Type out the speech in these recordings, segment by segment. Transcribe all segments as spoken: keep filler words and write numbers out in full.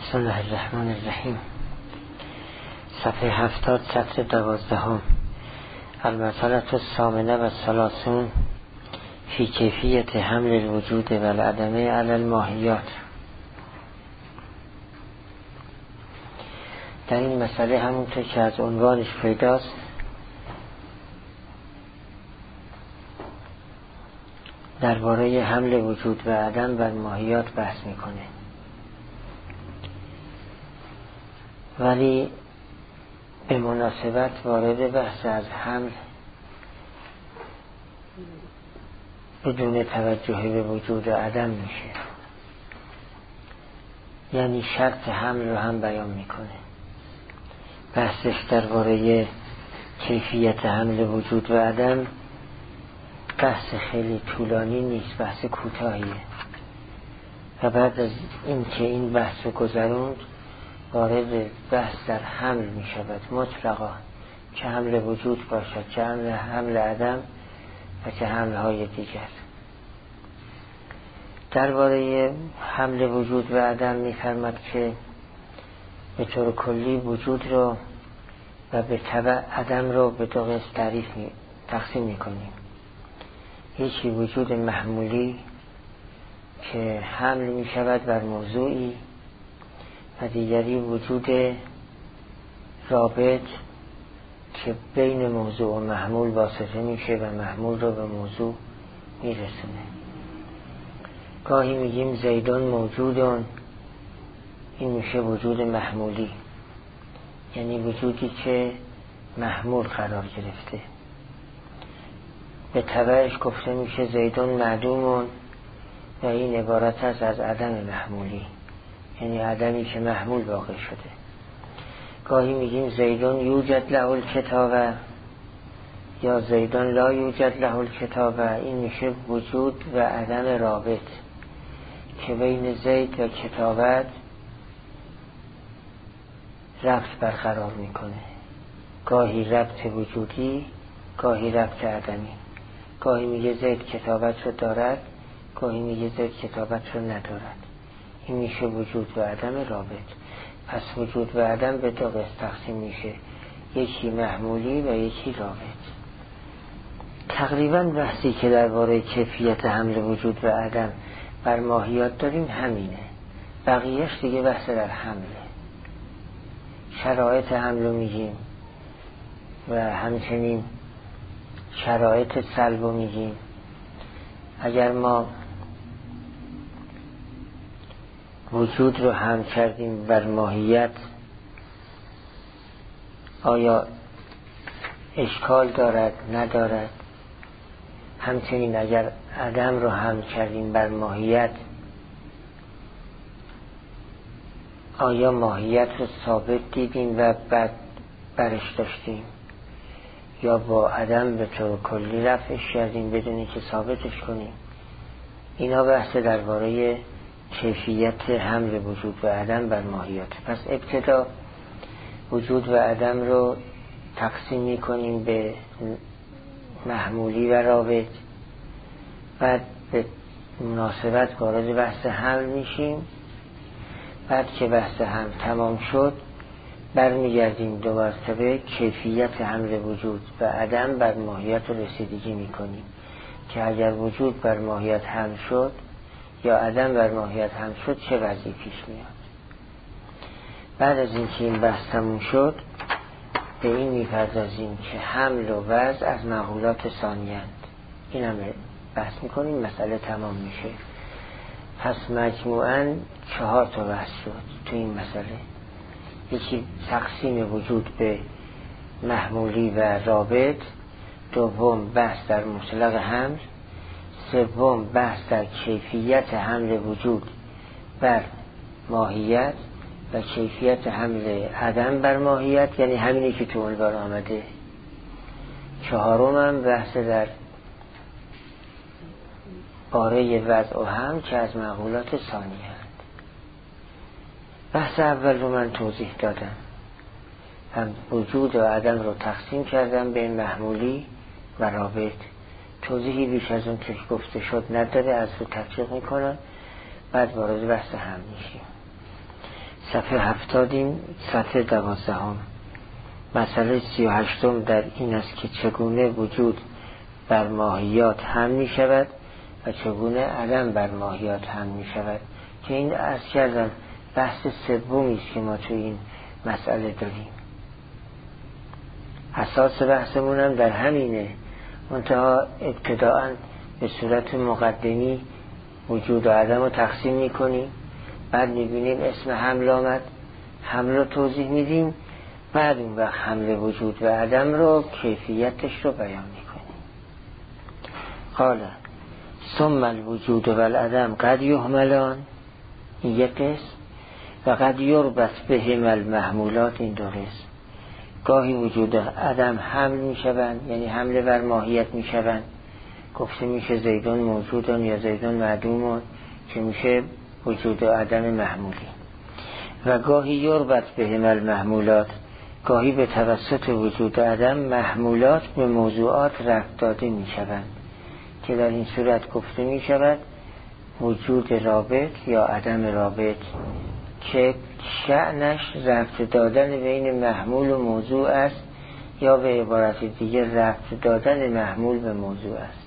بسم الله الرحمن الرحیم. صفحه هفتاد سطر دوازدهم. المسألة الثامنة و الثلاثون فی کیفیت حمل الوجود و العدمه علی الماهیات. در این مسئله همونطور که از عنوانش پیداست درباره حمل وجود و عدم بر ماهیات بحث میکنه، ولی به مناسبت وارد بحث از حمل بدون توجه به وجود و عدم میشه، یعنی شرط حمل رو هم بیان میکنه. بحثش درباره کیفیت حمل وجود و عدم بحث خیلی طولانی نیست، بحث کوتاهیه و بعد از این که این بحث رو گذروند وارد بحث در حمل می شود مطلقا، چه حمل وجود باشد چه حمل, حمل عدم و چه حمل های دیگر. درباره حمل وجود و عدم می فرمد که به طور کلی وجود رو و به تبع عدم رو به دو قسم تعریف می تقسیم می کنیم. یکی وجود محمولی که حمل می شود بر موضوعی و دیگری وجود رابط که بین موضوع و محمول واسطه میشه و محمول رو به موضوع میرسونه. گاهی میگیم زیدون موجودون، این میشه وجود محمولی، یعنی وجودی که محمول قرار گرفته. به تبعش گفته میشه زیدون معدومون و این عبارت است از عدم محمولی، یعنی عدمی که محمول واقع شده. گاهی میگیم زیدون یوجد له الکتابه یا زیدون لا یوجد له الکتابه، این میشه وجود و عدم رابط که بین زید و کتابت ربط برقرار میکنه، گاهی ربط وجودی گاهی ربط عدمی. گاهی میگه زید کتابت رو دارد، گاهی میگه زید کتابت رو ندارد. این میشه وجود و عدم رابط. پس وجود و عدم به دو قسم تقسیم میشه، یکی محمولی و یکی رابط. تقریبا بحثی که درباره کیفیت حمل وجود و عدم بر ماهیات داریم همینه، بقیهش دیگه بحث در حمله. شرایط حمل رو میگیم و همچنین شرایط سلب رو میگیم. اگر ما وجود رو حمل کردیم بر ماهیت آیا اشکال دارد ندارد؟ همچنین اگر عدم رو حمل کردیم بر ماهیت آیا ماهیت رو ثابت دیدیم و بعد برش داشتیم یا با عدم به طور کلی رفعش کردیم بدونی که ثابتش کنیم؟ اینا بحث درباره کیفیت حمل وجود و عدم بر ماهیات. پس ابتدا وجود و عدم رو تقسیم می کنیم به محمولی و رابط، بعد به مناسبت وارد بحث حمل میشیم. بعد که بحث حمل تمام شد برمیگردیم دو مرتبه کیفیت حمل وجود و عدم بر ماهیت رو رسیدگی می کنیم که اگر وجود بر ماهیت حمل شد یا عدم بر ماهیت حمل شد چه وضعی پیش میاد. بعد از اینکه این بحث تموم شد به این میپردازیم که حمل و وضع از معقولات ثانیه‌اند. این هم بحث میکنیم، مسئله تمام میشه. پس مجموعاً چهار تا بحث شد تو این مسئله. یکی تقسیم وجود به محمولی و رابط، دوم بحث در مطلق حمل، سوم بحث در کیفیت حمل وجود بر ماهیت و کیفیت حمل عدم بر ماهیت، یعنی همینی که تو عنوان آمده. چهارم هم بحث در باره وضع و حمل که از معقولات ثانیه هست. بحث اول رو من توضیح دادم، هم وجود و عدم رو تقسیم کردم به محمولی و رابط. توضیحی بیش از اون که گفته شد نداره، از رو تفسیر میکنم، بعد وارد بحث هم میشیم. صفحه هفتادیم، صفحه دوازدهم. مسئله سی و هشتم در این است که چگونه وجود بر ماهیات هم می شود و چگونه عدم بر ماهیات هم می شود، که این عرض کردم بحث سومی است که ما تو این مسئله داریم. اساس بحثمون هم در همینه، منتها ابتداءً به صورت مقدمی وجود و عدم رو تقسیم میکنیم، بعد میبینیم اسم حمل آمد، حمل رو توضیح میدیم، بعد اون وقت حمل وجود و عدم رو کیفیتش رو بیان میکنیم. قال ثم الوجود و العدم قد یحملان، این یک قسم، و قد یربط بهم المحمولات، این دو قسم. گاهی وجود عدم حمل میشوند، یعنی حمله بر ماهیت میشوند، گفته میشه زیدون موجودون یا زیدون معدومون، که میشه وجود عدم محمولی. و گاهی یربط بهم المحمولات، گاهی به توسط وجود عدم محمولات به موضوعات ربط داده میشوند، که در این صورت گفته میشود وجود رابط یا عدم رابط، که شأنش ربط دادن بین محمول و موضوع است، یا به عبارت دیگه ربط دادن محمول به موضوع است.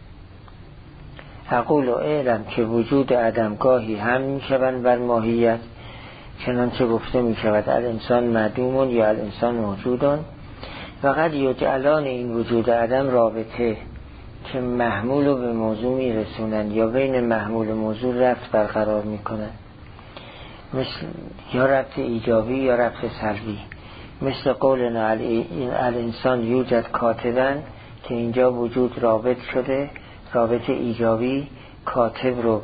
اقول و اعلم که وجود عدم گاهی هم می شوند بر ماهیت، چنانچه گفته می شود الانسان معدومون یا الانسان موجودون، و قد یجعلان این وجود عدم رابطه، که محمول رو به موضوع می رسونند یا بین محمول و موضوع ربط برقرار می کنند، مثل یا ربط ایجابی یا ربط سلبی، مثل قولنا الانسان یوجد کاتبن، که اینجا وجود رابط شده، رابط ایجابی، کاتب رو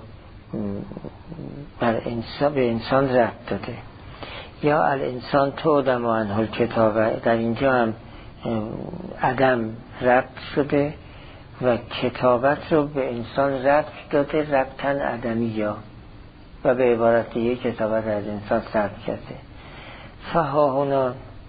بر انسان به انسان ربط داده. یا الانسان تودم و انحل کتابه، در اینجا هم عدم ربط شده و کتابت رو به انسان ربط داده، ربطن عدمی، یا و به عبارت دیگه کتابت از انسان سرد کرده. فها هنا،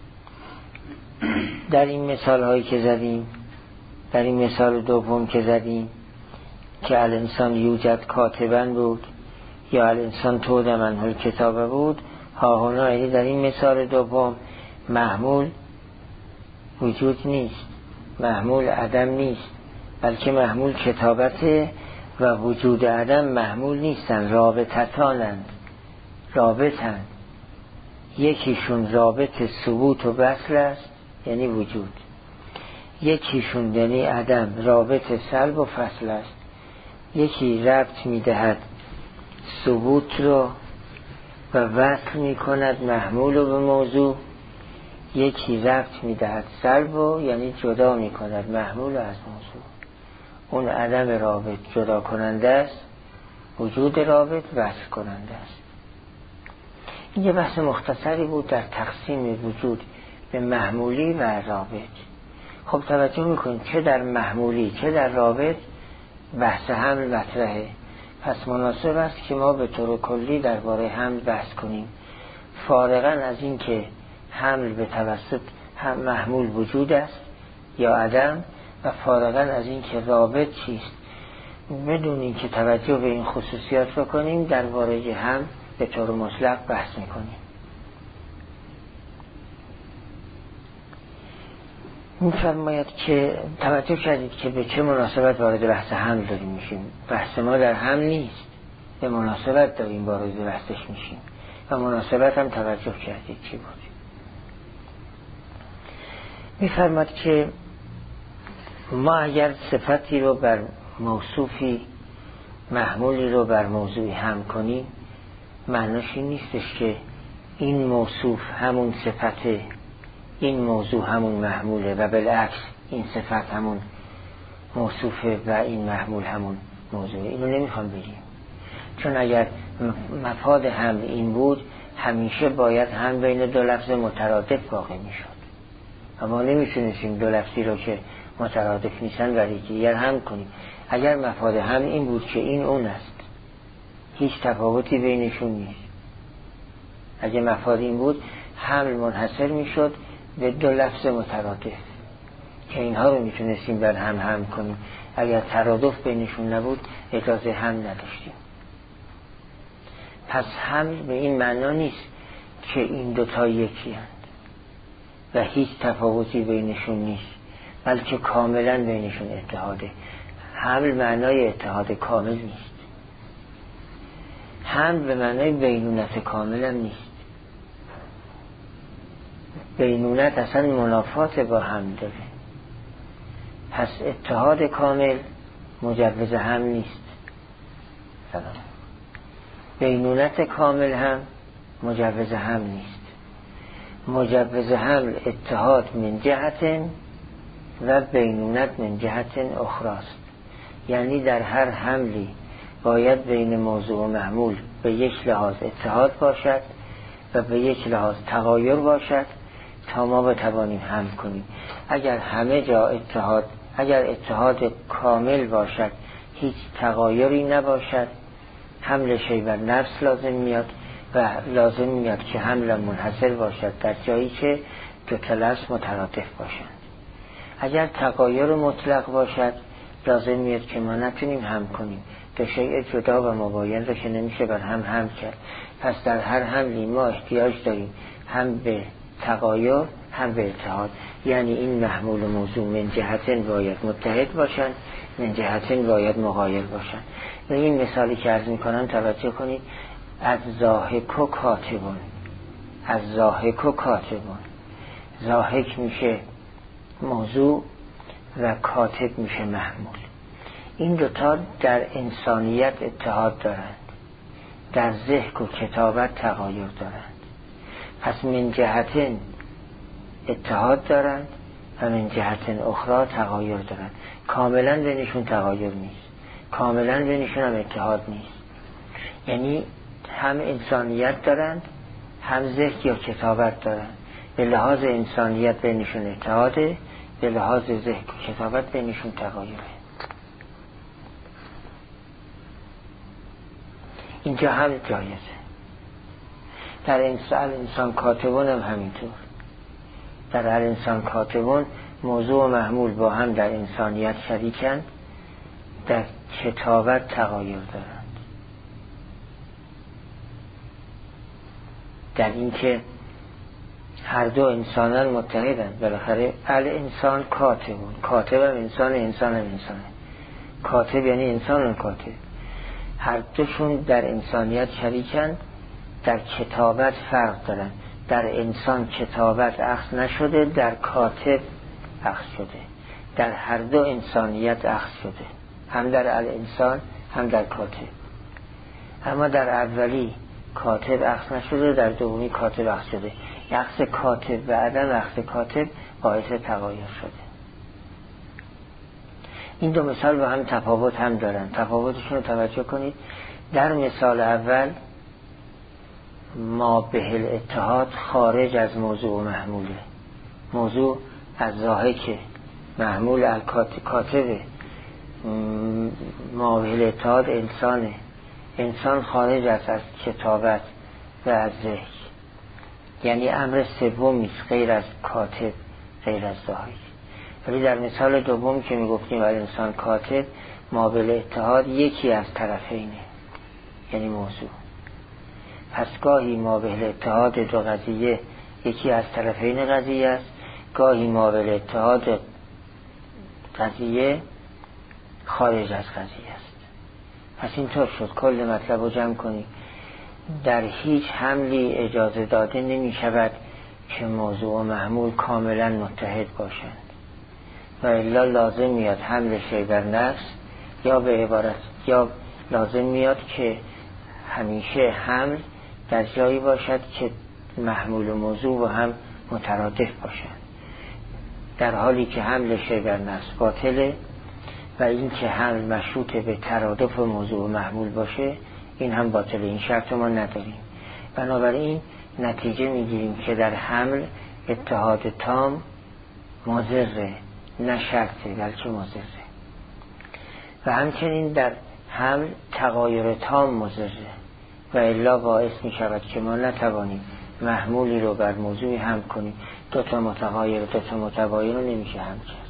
در این مثال هایی که زدیم، در این مثال دوم که زدیم که الانسان یوجد کاتبن بود یا الانسان تود منحل کتابه بود، ها هنا یعنی در این مثال دوم محمول وجود نیست، محمول عدم نیست، بلکه محمول کتابته و وجود عدم محمول نیستن، رابطتانند، رابطند. یکیشون رابط ثبوت و بسل است، یعنی وجود، یکیشون یعنی عدم رابط سلب و فصل است. یکی ربط میدهد ثبوت رو و وصل میکند محمول رو به موضوع، یکی ربط میدهد سلب رو، یعنی جدا میکند محمول از موضوع. اون عدم رابط جدا کننده است، وجود رابط وصل کننده است. این یه بحث مختصری بود در تقسیم وجود به محمولی و رابط. خب توجه میکنید چه در محمولی چه در رابط بحث حمل مطرحه، پس مناسب است که ما به طور کلی درباره حمل بحث کنیم، فارغاً از این که حمل به توسط هم محمول وجود است یا عدم، و فارغاً از این که رابط چیست. بدون این که توجه به این خصوصیات بکنیم درباره حمل به طور مطلق بحث میکنیم. میفرماید که توجه کردید که به چه مناسبت وارد بحث حمل داریم میشیم. بحث ما در حمل نیست، به مناسبت داریم وارد بحثش میشیم و مناسبت هم توجه کردید چی بود. میفرماید که ما اگر صفتی رو بر موصوفی، محمولی رو بر موضوعی هم کنیم، معناش این نیستش که این موصوف همون صفته، این موضوع همون محموله و بالعکس این صفت همون موصوفه و این محمول همون موضوعه. اینو نمیخوام بگیم، چون اگر مفاد حمل این بود همیشه باید هم بین دو لفظ مترادف واقع میشد و ما نمیتونستیم دو لفظی رو که مترادف نیستن برای دیگر هم کنیم. اگر مفاد حمل این بود که این اون است، هیچ تفاوتی بینشون نیست. اگر مفاد این بود حمل منحصر میشد به دو لفظ مترادف که اینها رو میتونستیم بر هم هم کنیم. اگر ترادف بینشون نبود اجازه هم نداشتیم. پس حمل به این معنا نیست که این دوتا یکی هست و هیچ تفاوتی بینشون نیست، بلکه کاملا بینشون اتحاده. حمل معنای اتحاد کامل نیست، حمل به معنای بینونت کامل هم نیست. بینونت اصلا منافات با حمل داره. پس اتحاد کامل مجوز حمل نیست. سلام. بینونت کامل هم مجوز حمل نیست. مجوز حمل اتحاد من جهت و بینونت من جهت اخراست. یعنی در هر حملی باید بین موضوع و محمول به یک لحاظ اتحاد باشد و به یک لحاظ تغایر باشد تا ما بتوانیم حمل کنیم. اگر همه جا اتحاد اگر اتحاد کامل باشد، هیچ تغایری نباشد، حمل شی بر نفس لازم میاد و لازم میاد که حمل منحصر باشد در جایی که دو لفظ مترادف باشند. اگر تغایر مطلق باشد، لازم میاد که ما نتونیم حمل کنیم. دو شیء جدا و مباین رو که نمیشه بر هم حمل کرد. پس در هر حملی ما احتیاج داریم هم به تغایر هم به اتحاد. یعنی این محمول و موضوع من جهتن باید متحد باشند، من جهتن باید مغایر باشند. و این مثالی که عرض میکنم توجه کنید. از ضاحک و کاتبون، از ضاحک و کاتبون، ضاحک میشه موضوع و کاتب میشه محمول. این دوتا در انسانیت اتحاد دارند، در ضحک و کتابت تغایر دارند. پس من جهتن اتحاد دارند و من جهتن اخرى تغایر دارند. کاملا بینشون تغایر نیست، کاملا بینشون هم اتحاد نیست. یعنی هم انسانیت دارند هم ضحک یا کتابت دارند. به لحاظ انسانیت بینشون اتحاده، به لحاظ ضحک و کتابت بینشون تغایره. اینجا هم جایزه. در انسان انسان کاتبون هم همینطور. در هر انسان کاتبون موضوع و محمول با هم در انسانیت شریکند، در کتابت تغایر دارند. در این که هر دو انسانان متحدند. بالاخره الانسان کاتبون، کاتب هم انسان، انسان هم انسانه. کاتب یعنی انسان و کاتب، هر دوشون در انسانیت شریکند، در کتابت فرق دارن. در انسان کتابت اخذ نشده، در کاتب اخذ شده. در هر دو انسانیت اخذ شده، هم در الانسان هم در کاتب. اما در اولی کاتب اخذ نشده، در دومی کاتب اخذ شده. اخذ کاتب و عدم اخذ کاتب باعث تغایر شده. این دو مثال با هم تفاوت هم دارن. تفاوتشون رو توجه کنید. در مثال اول ما به الاتحاد خارج از موضوع و محموله. موضوع از ضاحک، محمول الکاتبه. ما به الاتحاد انسانه، انسان خارج از از کتابت و از ذهن. یعنی امر سومی است غیر از کاتب، غیر از ضاحک. ولی در مثال دوم که میگفتیم انسان کاتب، ما به الاتحاد یکی از طرفینه، یعنی موضوع. پس گاهی ما به الاتحاد دو قضیه یکی از طرفین قضیه است، گاهی ما به الاتحاد قضیه خارج از قضیه است. پس اینطور شد. کل مطلب رو جمع کنیم. در هیچ حملی اجازه داده نمی شود که موضوع و محمول کاملا متحد باشند، و الا لازم میاد حمل شی بر نفس، یا به عبارت یا لازم میاد که همیشه حمل در جایی باشد که محمول و موضوع با هم مترادف باشند. در حالی که حمل شی بر نفس باطله و این که حمل مشروط به ترادف موضوع و محمول باشه، این هم باطله. این شرط ما نداریم. بنابراین نتیجه میگیریم که در حمل اتحاد تام مضره، نه شرطه بلکه مضره. و همچنین در حمل تغایر تام مضره، و الا باعث می شود که ما نتوانیم محمولی رو بر موضوعی حمل کنیم. دو تا متغایر دو تا متباین رو نمیشه حمل کرد.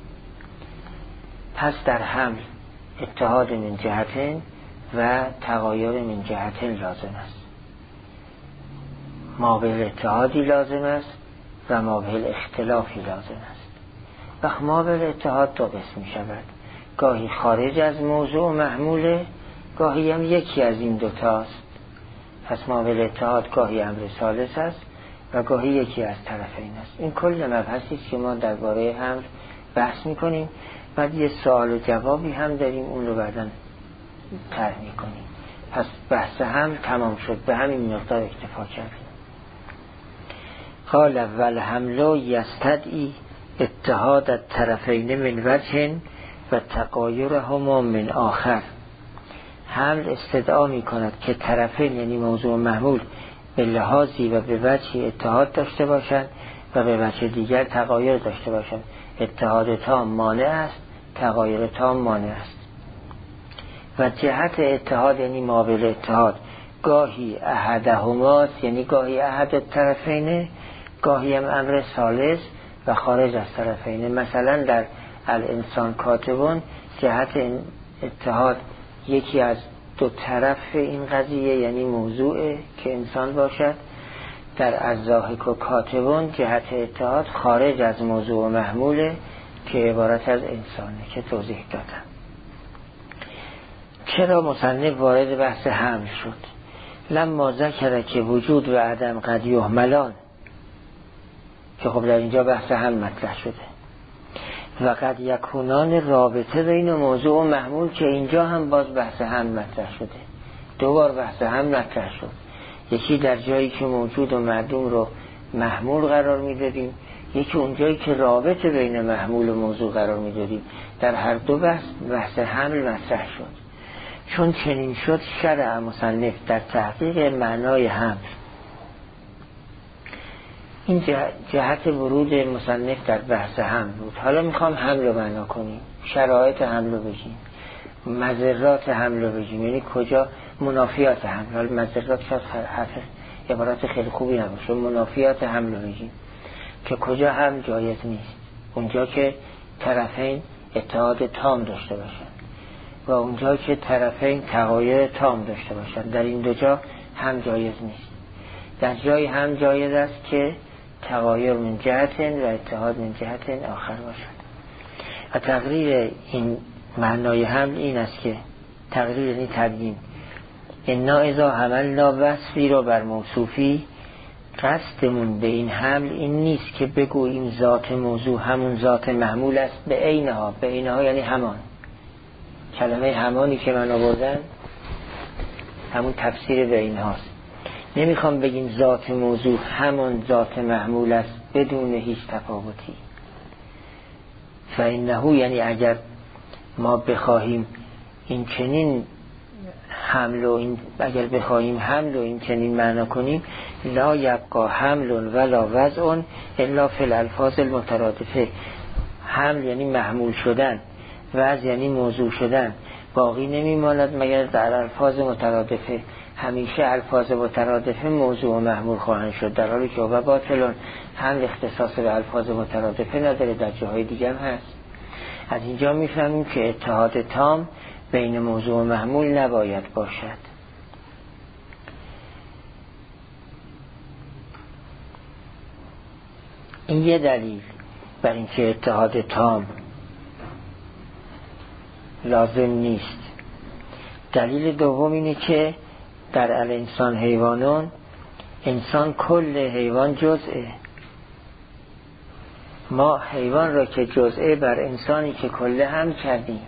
پس در حمل اتحاد من جهتین و تغایر من جهتین لازم است. مابل اتحادی لازم است و مابل اختلافی لازم است. و مابل اتحاد دو قسم می شود، گاهی خارج از موضوع محموله، گاهی هم یکی از این دوتاست. پس مابل اتحاد گاهی امر ثالث است و گاهی یکی از طرفین است. این کل مبحثی است که ما درباره حمل بحث میکنیم. بعد یه سوال و جوابی هم داریم، اون رو بعداً طرح میکنیم. پس بحث حمل تمام شد، به همین مقدار اکتفا کردیم. قال والحمل یستدعی اتحاد الطرفین من وجه و تغایرهما من آخر. حمل استدعا می کند که طرفین یعنی موضوع محمول به لحاظی و به وجهی اتحاد داشته باشند و به وجه دیگر تغایر داشته باشند. اتحاد تام مانع است، تغایر تام مانع است. و جهت اتحاد یعنی مابل اتحاد گاهی احدهماست، یعنی گاهی احد الطرفین، گاهی هم امر ثالث و خارج از طرفین. مثلا در الانسان کاتبون جهت اتحاد یکی از دو طرف این قضیه یعنی موضوع که انسان باشد. در الضاحک و کاتبون جهت اتحاد خارج از موضوع و محموله که عبارت از انسانه که توضیح دادم. چرا مصنف وارد بحث حمل شد؟ لما ذکر که وجود و عدم قد یحملان، که خب در اینجا بحث حمل مطرح شده، و قد یکونان رابطه بین موضوع و محمول، که اینجا هم باز بحث حمل مطرح شده. دو بار بحث حمل مطرح شد، یکی در جایی که موجود و معدوم رو محمول قرار میدادیم، یکی اون جایی که رابطه بین محمول و موضوع قرار میدادیم. در هر دو بحث بحث حمل مطرح شد. چون چنین شد شرع مصنف در تحقیق معنای حمل. این جهت ورود مصنف در بحث حمل بود. حالا میخوام حمل رو معنا کنیم، شرایط حمل رو بگیم، مضرات حمل رو بگیم، یعنی کجا منافیات حمل. حالا مضرات شاید حرف عبارت خیلی خوبی نباشه، منافیات حمل رو بگیم که کجا حمل جایز نیست. اونجا که طرفین اتحاد تام داشته باشن و اونجا که طرفین تغایر تام داشته باشن، در این دو جا هم جایز نیست. در جای هم جایز است که تغایر من جهت و اتحاد من جهت آخر باشد. و تقریر این معنای حمل این است که تقریر یعنی تبیین. انا اذا حملنا وصفی رو بر موصوفی، قصدمون به این حمل این نیست که بگوییم ذات موضوع همون ذات محمول است به عینها. به عینها یعنی همان. کلمه همانی که من آوردم همون تفسیر به اینهاست. نمیخوام بگیم ذات موضوع همون ذات محمول است بدون هیچ تفاوتی. فإنه یعنی اگر ما بخواهیم این چنین حمل و این اگر بخواهیم حمل و این چنین معنا کنیم، لا یبقى حمل ولا وضع الا فی الالفاظ المترادفه. حمل یعنی محمول شدن، وضع یعنی موضوع شدن، باقی نمیماند مگر در الفاظ مترادفه. همیشه الفاظ مترادفه موضوع و محمول خواهند شد، در حالی که و باطلون حمل اختصاص به الفاظ مترادفه نداره، در جاهای دیگه هم هست. از اینجا میفهمیم که اتحاد تام بین موضوع و محمول نباید باشد. این یه دلیل بر اینکه اتحاد تام لازم نیست. دلیل دوم اینه که در الانسان حیوانون انسان کل حیوان جزئه. ما حیوان را که جزئه بر انسانی که کله هم کردیم،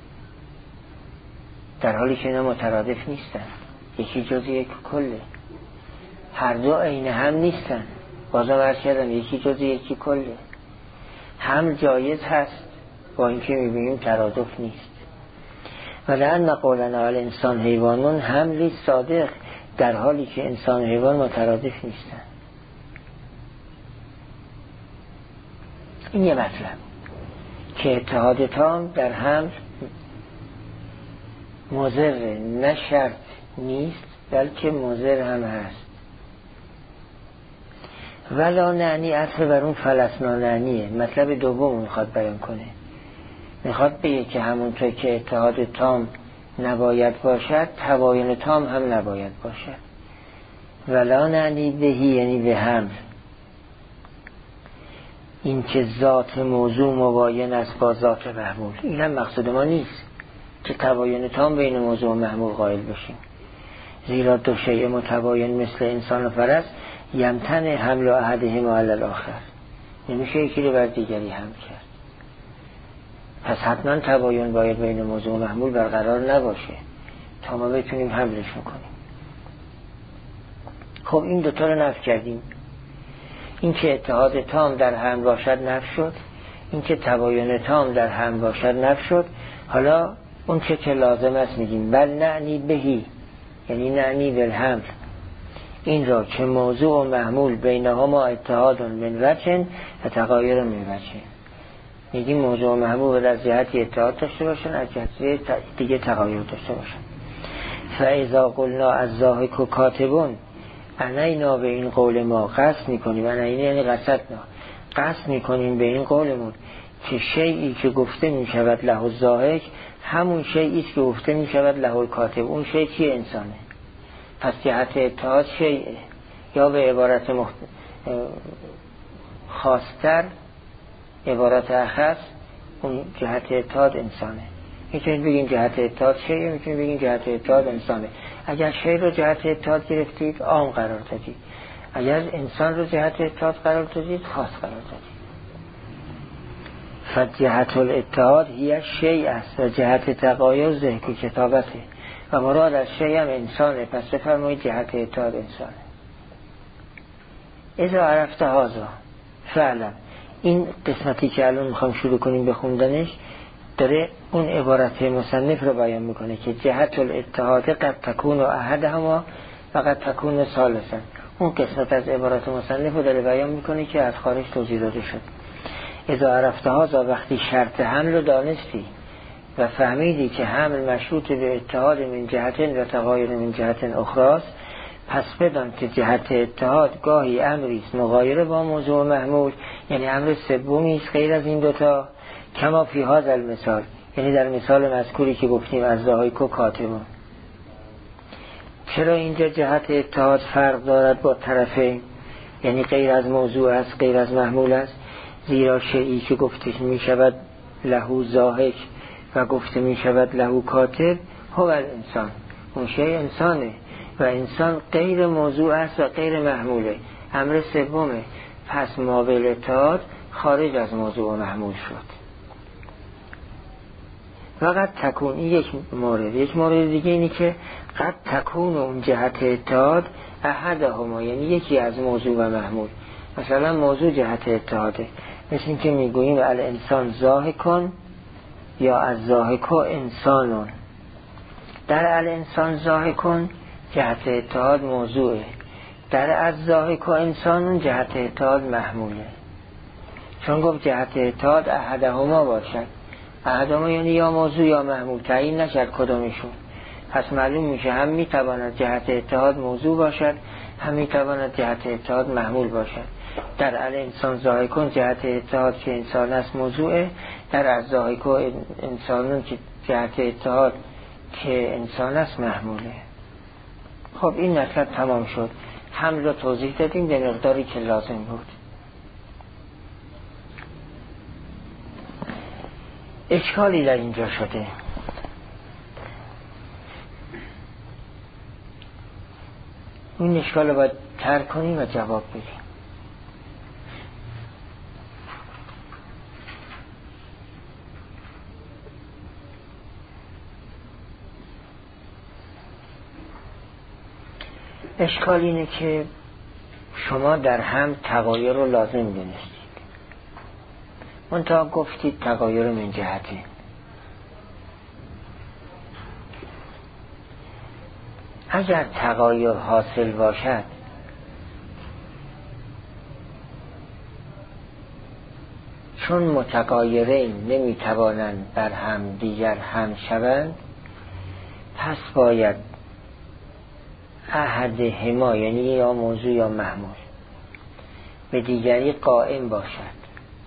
در حالی که اینا مترادف نیستن، یکی جزئی یکی کله، هر دو عین هم نیستن. بازم عرض کردم یکی جزئی یکی کله. هم جایز هست با اینکه میبینیم ترادف نیست. ولأن قولنا الانسان حیوانون حملی صادق، در حالی که انسان و حیوان مترادف نیستن. این یه مطلب که اتحاد تام در حمل مضر نه شرط نیست، بلکه مضر هم هست. ولا نعنی عطف بر اون فلسنا نعنیه. مطلب دوم میخواد بیان کنه، میخواد بگه که همونطور که اتحاد تام نباید باشد، تباین تام هم نباید باشد. ولا نعنی بهی یعنی به حمل، این که ذات موضوع مباین است با ذات محمول. این هم مقصود ما نیست که تباین تام بین موضوع و محمول قائل بشیم، زیرا دو شیء متباین مثل انسان و فرس یمتنع حمل و احدهما علی الاخر، نمیشه یکی رو بر دیگری حمل کرد. پس حتما تباین باید بین موضوع و محمول برقرار نباشه تا ما بتونیم حملشون کنیم. خب این دوتا رو نفی کردیم، این که اتحاد تام در هم باشد نفی شد، این که تباین تام در هم باشد نفی شد. حالا اون چه که لازم است میگیم بل نعنی بهی یعنی نعنی بالحمل، این را که موضوع و محمول بینهما اتحاد من وجه و تغایر من وجه، میگیم موضوع و محمول از جهتی اتحاد داشته باشن، از جهت دیگه تغایر داشته باشن. فاذا قلنا الضاحک کاتبون، انینا به این قول ما قصد میکنیم، انینا یعنی قصدنا، قصد میکنیم به این قولمون که شیئی که گفته میشود له الضاحک همون شیئی است که گفته میشود له الکاتب. اون شیء چیه؟ انسانه. پس جهت اتحاد شیئه، یا به عبارت مخت... خاصتر عبارت اخص اون جهت اتحاد انسانه. میتونید بگین جهت اتحاد شیئه، میتونید بگین جهت اتحاد انسانه. اگر شیء رو جهت اتحاد گرفتید عام قرار دادید، اگر انسان رو جهت اتحاد قرار دادید خاص قرار دادید. فجهت الاتحاد هی شیء است و جهت تغایر ذهن کتابته و مراد از شیء هم انسانه. پس بفرمایید جهت اتحاد انسانه. اذا عرفت هذا فعلا، این قسمتی که الان میخوام شروع کنیم بخوندنش داره اون عبارت مصنف رو بیان میکنه که جهت الاتحاد قد تکون و احدهما و قد تکون ثالثا. اون قسمت از عبارت مصنف رو داره بیان میکنه که از خارج توضیح داده شد. اذا عرفته هذا، وقتی شرط حمل رو دانستی و فهمیدی که حمل مشروط به اتحاد من جهت و تغایر من جهت اخراست، پس بدان که جهت اتحاد گاهی امری است مغایر با موضوع محمول، یعنی امر سومی است غیر از این دوتا، کما فی هذا المثال، یعنی در مثال مذکوری که گفتیم از ضاحک و کاتبون. چرا اینجا جهت اتحاد فرق دارد با طرفین، یعنی غیر از موضوع است غیر از محمول است؟ زیرا شیئی که گفته می شود لهو ضاحک و گفته می شود لهو کاتب هو الانسان، اون شیء انسانه و انسان غیر موضوع است و غیر محموله، امر سومه. پس مابل اتحاد خارج از موضوع و محمول شد. فقط تکون، این یک مورد. یک مورد دیگه اینی که قد تکون اون جهت اتحاد احدهما، یعنی یکی از موضوع و محمول. مثلا موضوع جهت اتحاده، مثل این که میگوییم الانسان ضاحکون یا از ضاحک انسانون. در الانسان ضاحکون جهت اتحاد موضوعه، در از ضاحک انسانون جهت اتحاد محموله. چون گفت جهت اتحاد احدهما باشد، احدهما یعنی یا موضوع یا محمول، تعیین نشد کدومشون. پس معلوم میشه هم میتواند جهت اتحاد موضوع باشد، هم میتواند جهت اتحاد محمول باشد. در الانسان ضاحکون جهت اتحاد که انسان است موضوعه، در از ضاحک انسانون که جهت اتحاد که انسان است محموله. خب این مطلب تمام شد. حمل رو توضیح دادیم به مقداری که لازم بود. اشکالی در اینجا شده. این اشکال رو باید ترک کنیم و جواب بدیم. اشکال اینه که شما در هم تغایر رو لازم دونستید، منتها گفتید تغایر من جهتی. اگر تغایر حاصل باشد چون متغایرین نمیتوانند بر هم دیگر هم شوند، پس باید احدهما یعنی یا موضوع یا محمول به دیگری قائم باشد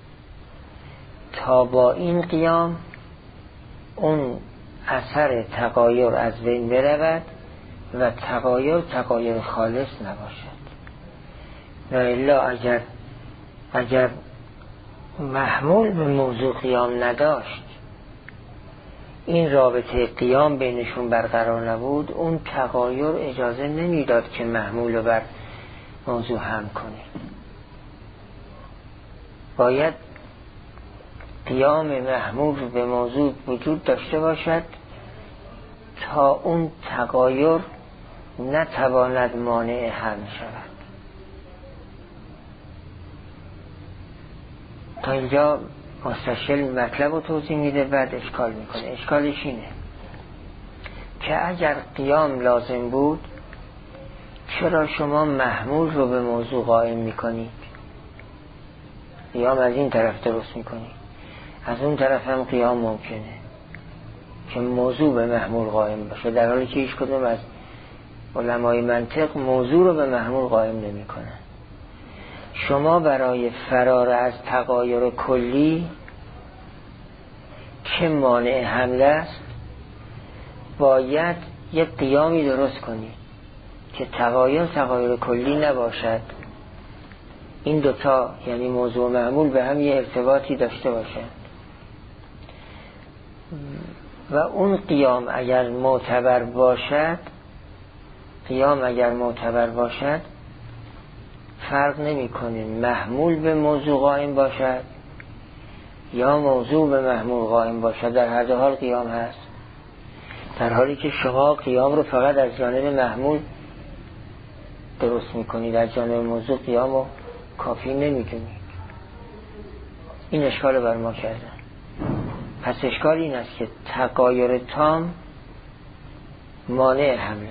تا با این قیام اون اثر تغایر از بین برود و تغایر تغایر خالص نباشد. و الا اگر اگر محمول به موضوع قیام نداشت، این رابطه قیام بینشون برقرار نبود، اون تغایر اجازه نمیداد که محمول رو بر موضوع هم کنه. باید قیام محمول به موضوع وجود داشته باشد تا اون تغایر نتواند مانع هم شود. تا اینجا مستشل مطلب رو توضیح میده، بعد اشکال میکنه. اشکالش اینه که اگر قیام لازم بود، چرا شما محمول رو به موضوع قائم میکنید؟ قیام از این طرف درست میکنید، از اون طرف هم قیام ممکنه که موضوع به محمول قائم باشه، در حالی که هیچ کدوم از علمای منطق موضوع رو به محمول قائم نمی کنن. شما برای فرار از تغایر کلی که مانع حمله است، باید یک قیامی درست کنید که تغایر تغایر کلی نباشد. این دوتا یعنی موضوع و محمول به هم یه ارتباطی داشته باشند و اون قیام اگر معتبر باشد قیام اگر معتبر باشد فرق نمی کنه محمول به موضوع قائم باشد یا موضوع به محمول قائم باشد، در هر دو حال قیام هست. در حالی که شما قیام رو فقط از جانب محمول درست می کنید، از جانب موضوع قیام رو کافی نمی کنید. این اشکال بر ما کردن. پس اشکال این است که تغایر تام مانع حمله.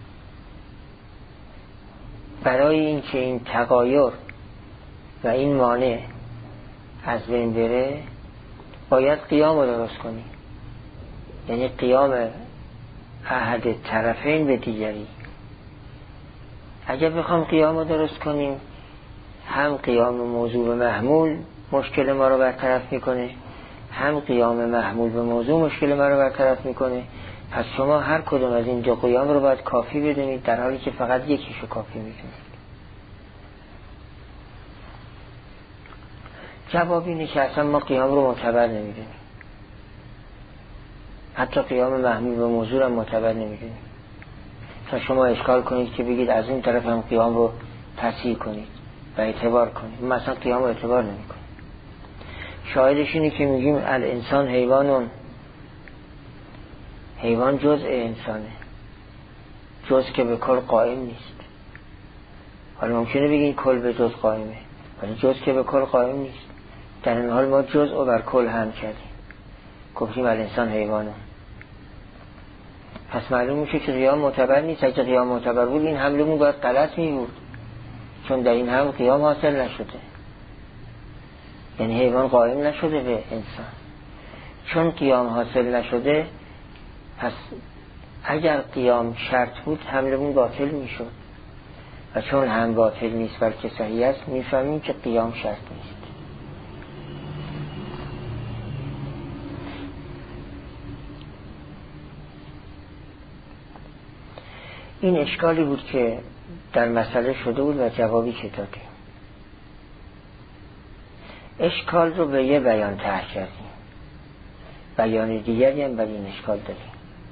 برای این که این تغایر و این مانع از بین بره، باید قیام رو درست کنی، یعنی قیام احد طرفین به دیگری. اگر بخوام قیام رو درست کنیم، هم قیام موضوع به محمول مشکل ما رو برطرف میکنه، هم قیام محمول به موضوع مشکل ما رو برطرف میکنه. پس شما هر کدوم از این دو قیام رو باید کافی بدونید، در حالی که فقط یکیش رو کافی میدونید. جواب اینه که اصلا ما قیام رو معتبر نمیدونیم، حتی قیام محمول به موضوع رو معتبر نمیدونیم. تا شما اشکال کنید که بگید از اون طرف هم قیام رو تصحیح کنید و اعتبار کنید، ما اصلا قیام رو اعتبار نمی کنیم. شاهدش اینه که میگیم الانسان حیوانون، حیوان جزء انسانه، جزء که به کل قائم نیست. حالا ممکنه بگین کل به جزء قائمه، ولی جزء که به کل قائم نیست. در این حال ما جزء رو بر کل هم کردیم، گفتیم الانسان حیوانون. پس معلوم میشه که قیام معتبر نیست. اگه قیام معتبر بود این حملمون باید غلط می بود، چون در این هم قیام حاصل نشده، یعنی حیوان قائم نشده به انسان. چون قیام حاصل نشده، پس اگر قیام شرط بود حملمون باطل میشد، و چون هم باطل نیست بلکه صحیح است، میفهمیم که قیام شرط نیست. این اشکالی بود که در مسئله شده بود و جوابی که دادیم. اشکال رو به یه بیان طرح کردیم، بیان دیگری هم برای این اشکال دادیم.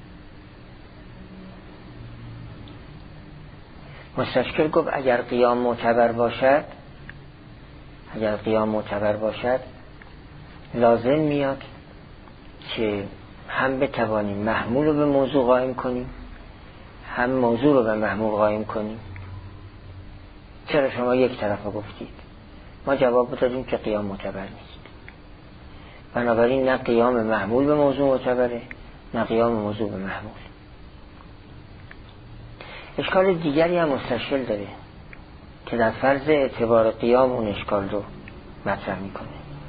مستشکل گفت اگر قیام معتبر باشد اگر قیام معتبر باشد لازم میاد که هم بتوانیم محمول رو به موضوع قائم کنیم، هم موضوع رو به محمول قائم کنیم. چرا شما یک طرف رو گفتید؟ ما جواب دادیم که قیام معتبر نیست، بنابراین نه قیام محمول به موضوع معتبره، نه قیام موضوع به محمول. اشکال دیگری هم مستشکل داره که در فرض اعتبار قیام اون اشکال رو مطرح میکنه.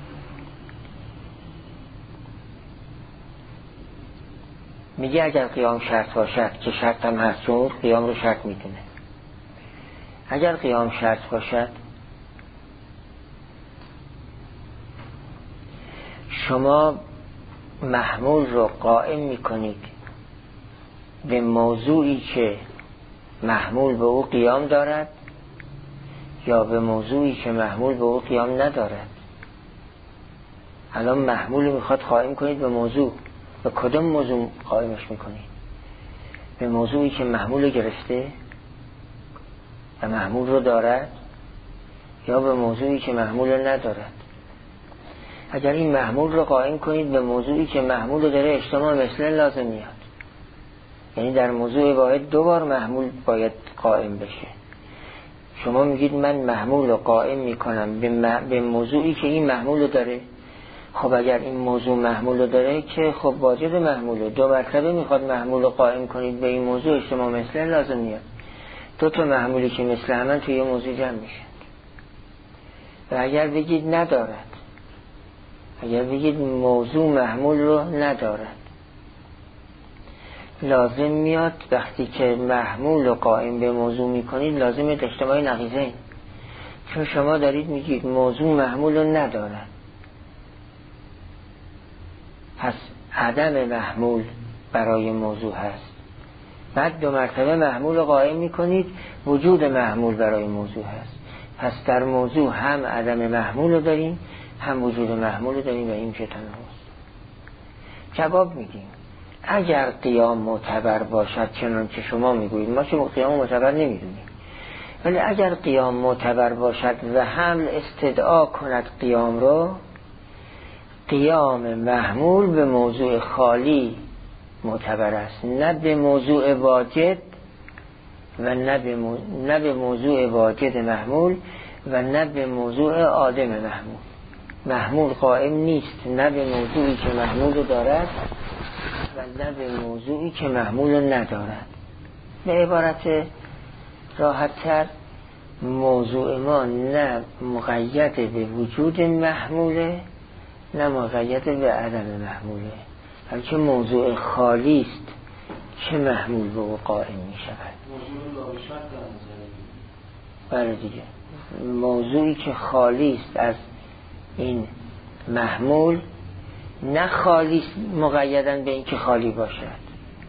میگه اگر قیام شرط باشد، که شرط هم هست چون قیام رو شرط میدونه، اگر قیام شرط باشد شما محمول رو قائم میکنید به موضوعی که محمول به او قیام دارد یا به موضوعی که محمول به او قیام ندارد. الان محمول میخواد قائم کنید به موضوع، به کدام موضوع قائمش میکنید؟ به موضوعی که محمول گرفته و محمول رو دارد یا به موضوعی که محمول رو ندارد؟ اگر این محمول رو قائم کنید به موضوعی که محمول رو داره، اجتماع مثل لازم میاد. یعنی در موضوع واحد دو بار محمول باید قائم بشه. شما میگید من محمول رو قائم میکنم به, م... به موضوعی که این محمول رو داره. خب اگر این موضوع محمول رو داره که خب واجب محموله، دو مرتبه میخواد محمول رو قائم کنید به این موضوع، اجتماع مثل لازم میاد. دو تا محمولی که مثل همن توی یه موضوع جمع میشن. و اگر بگید ندارد، اگر بگید موضوع محمول رو ندارد، لازم میاد وقتی که محمول رو قائم به موضوع میکنید لازم میاد اجتماع نقیضین. چون شما دارید میگید موضوع محمول رو ندارد، پس عدم محمول برای موضوع هست. بعد دو مرتبه محمول رو قائم میکنید، وجود محمول برای موضوع هست. پس در موضوع هم عدم محمول رو داریم، هم وجود محمول رو داریم و این که تناقض. جواب میدیم اگر قیام معتبر باشد چنانچه شما میگویید، ما که قیام معتبر نمیدونیم، ولی اگر قیام معتبر باشد و حمل استدعا کند قیام رو، قیام محمول به موضوع خالی معتبر است، نه به موضوع واجد و نه به, مو... نه به موضوع واجد محمول و نه به موضوع عادم محمول. محمول قائم نیست نه به موضوعی که محمول دارد و نه به موضوعی که محمول ندارد. به عبارت راحت‌تر، موضوع ما نه مقید به وجود محموله نه مقید به عدم محموله، بلکه موضوع خالی است که محمول به او قائم می شود. بله دیگه، موضوعی که خالی است از این محمول، نه خالی مقیدن به این که خالی باشد،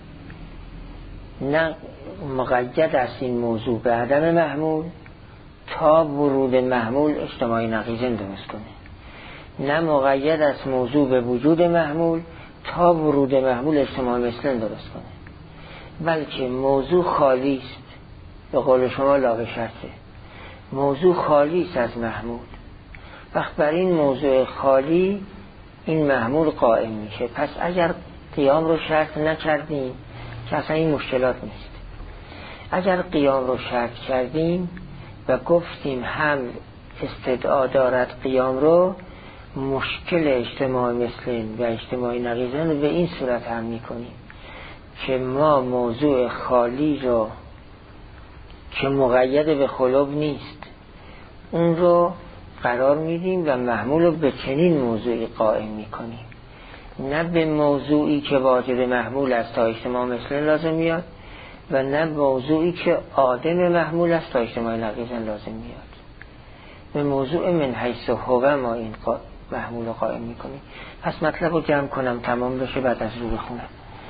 نه مقید است این موضوع به عدم محمول تا ورود محمول اجتماعی نقیضین درست کنه، نه مقید است موضوع به وجود محمول تا ورود محمول اجتماعی مثلن درست کنه، بلکه موضوع خالی است. به قول شما لا به شرطه، موضوع خالی است از محمول. وقت بر این موضوع خالی این محمول قائم میشه. پس اگر قیام رو شرط نکردیم که اصلا این مشکلات نیست. اگر قیام رو شرط کردیم و گفتیم هم استدعا دارد قیام رو، مشکل اجتماع مثلین و اجتماع نقیضین رو به این صورت هم میکنیم که ما موضوع خالی رو که مقید به خلوب نیست اون رو قرار میدیم و محمول رو به چنین موضوعی قائم میکنیم، نه به موضوعی که واجد محمول است تا اجتماع مثل لازم میاد و نه موضوعی که عادم محمول است تا اجتماع نقیضین لازم میاد. به موضوع من حیث هو ما این محمول رو قائم میکنیم. پس مطلب رو جمع کنم تمام بشه بعد از رو بخونم.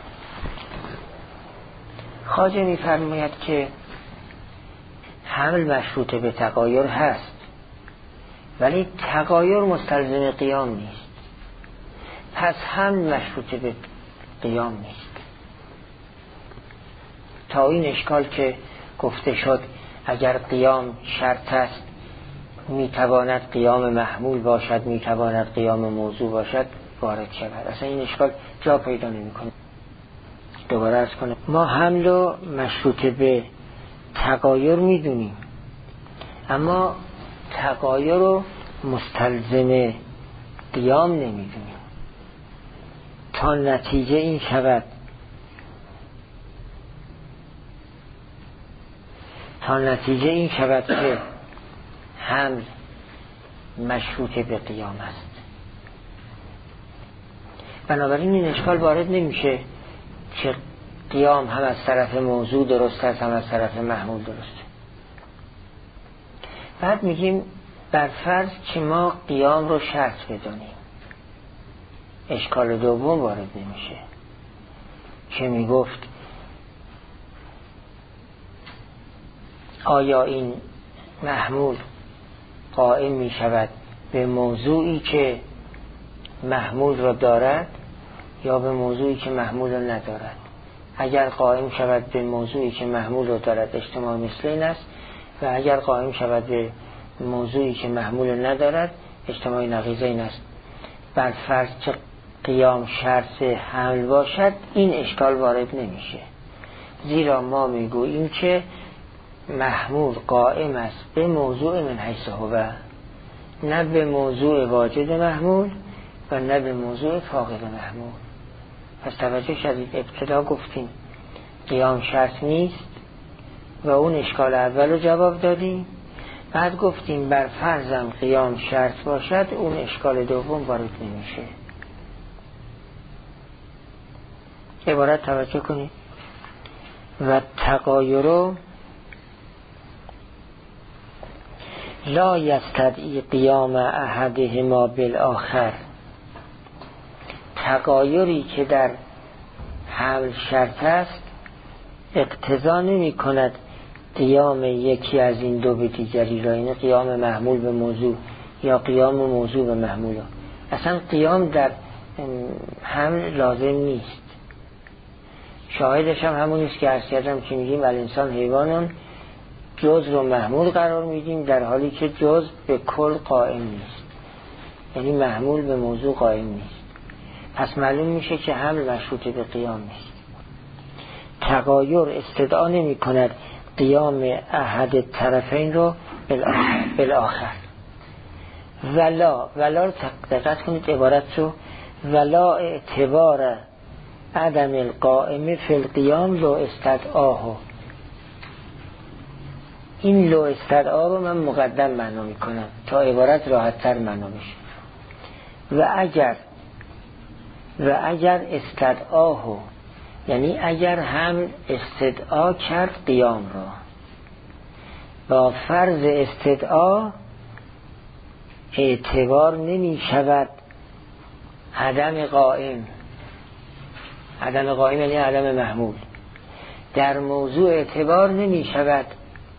خواجه میفرماید که حمل مشروط به تغایر هست، ولی تغایر مستلزم قیام نیست. پس حمل مشروط به قیام نیست. تا این اشکال که گفته شد اگر قیام شرط است میتواند قیام محمول باشد، میتواند قیام موضوع باشد، وارد شود. اصلا این اشکال جا پیدا نمی کنه. دوباره عرض کنم ما حمل و مشروط به تغایر میدونیم، اما تغایر رو مستلزم قیام نمیدونیم. تا نتیجه این شود تا نتیجه این شود که حمل مشروط به قیام است. بنابراین این اشکال وارد نمیشه که قیام هم از طرف موضوع درست است هم از طرف محمول درست. بعد میگیم بر فرض که ما قیام رو شرط بدونیم، اشکال دوم وارد نمیشه که میگفت آیا این محمول قائم می شود به موضوعی که محمول را دارد یا به موضوعی که محمول را ندارد؟ اگر قائم شود به موضوعی که محمول را دارد اجتماع مثلین است، و اگر قائم شود به موضوعی که محمول ندارد اجتماع نقیضین است. بر فرض که قیام شرط حمل باشد این اشکال وارد نمیشه، زیرا ما میگوییم که محمول قائم است به موضوع من حیث هو، نه به موضوع واجد محمول و نه به موضوع فاقد محمول. پس توجه شدید، ابتدا گفتیم قیام شرط نیست و اون اشکال اول رو جواب دادیم، بعد گفتیم بر فرضم قیام شرط باشد اون اشکال دوم وارد نمیشه. عبارت توجه کنید. و تغایر لا یستدعی قیام احدهما بالآخر. تغایری که در حمل شرط است اقتضا نمی کند قیام یکی از این دو به دیگری را، یعنی قیام محمول به موضوع یا قیام موضوع به محمول. اصلا قیام در حمل لازم نیست. شاهدش هم همون است که عرض کردم که میگیم الانسان حیوانون جز رو محمول قرار میدیم در حالی که جز به کل قائم نیست، یعنی محمول به موضوع قائم نیست. پس معلوم میشه که حمل مشروط به قیام نیست. تغایر استدعا نمی کند قیام احد طرفین رو بالآخر. ولا ولا رو دقت کنید عبارت رو، ولا اعتبار عدم القائم فی القیام لو استدعاه. این لو استدعا رو من مقدم معنا میکنم تا عبارت راحت تر معنا بشه. و اگر و اگر استدعاه، یعنی اگر هم استدعا کرد قیام را، با فرض استدعا اعتبار نمی شود عدم قائم. عدم قائم یعنی عدم محمول. در موضوع اعتبار نمی شود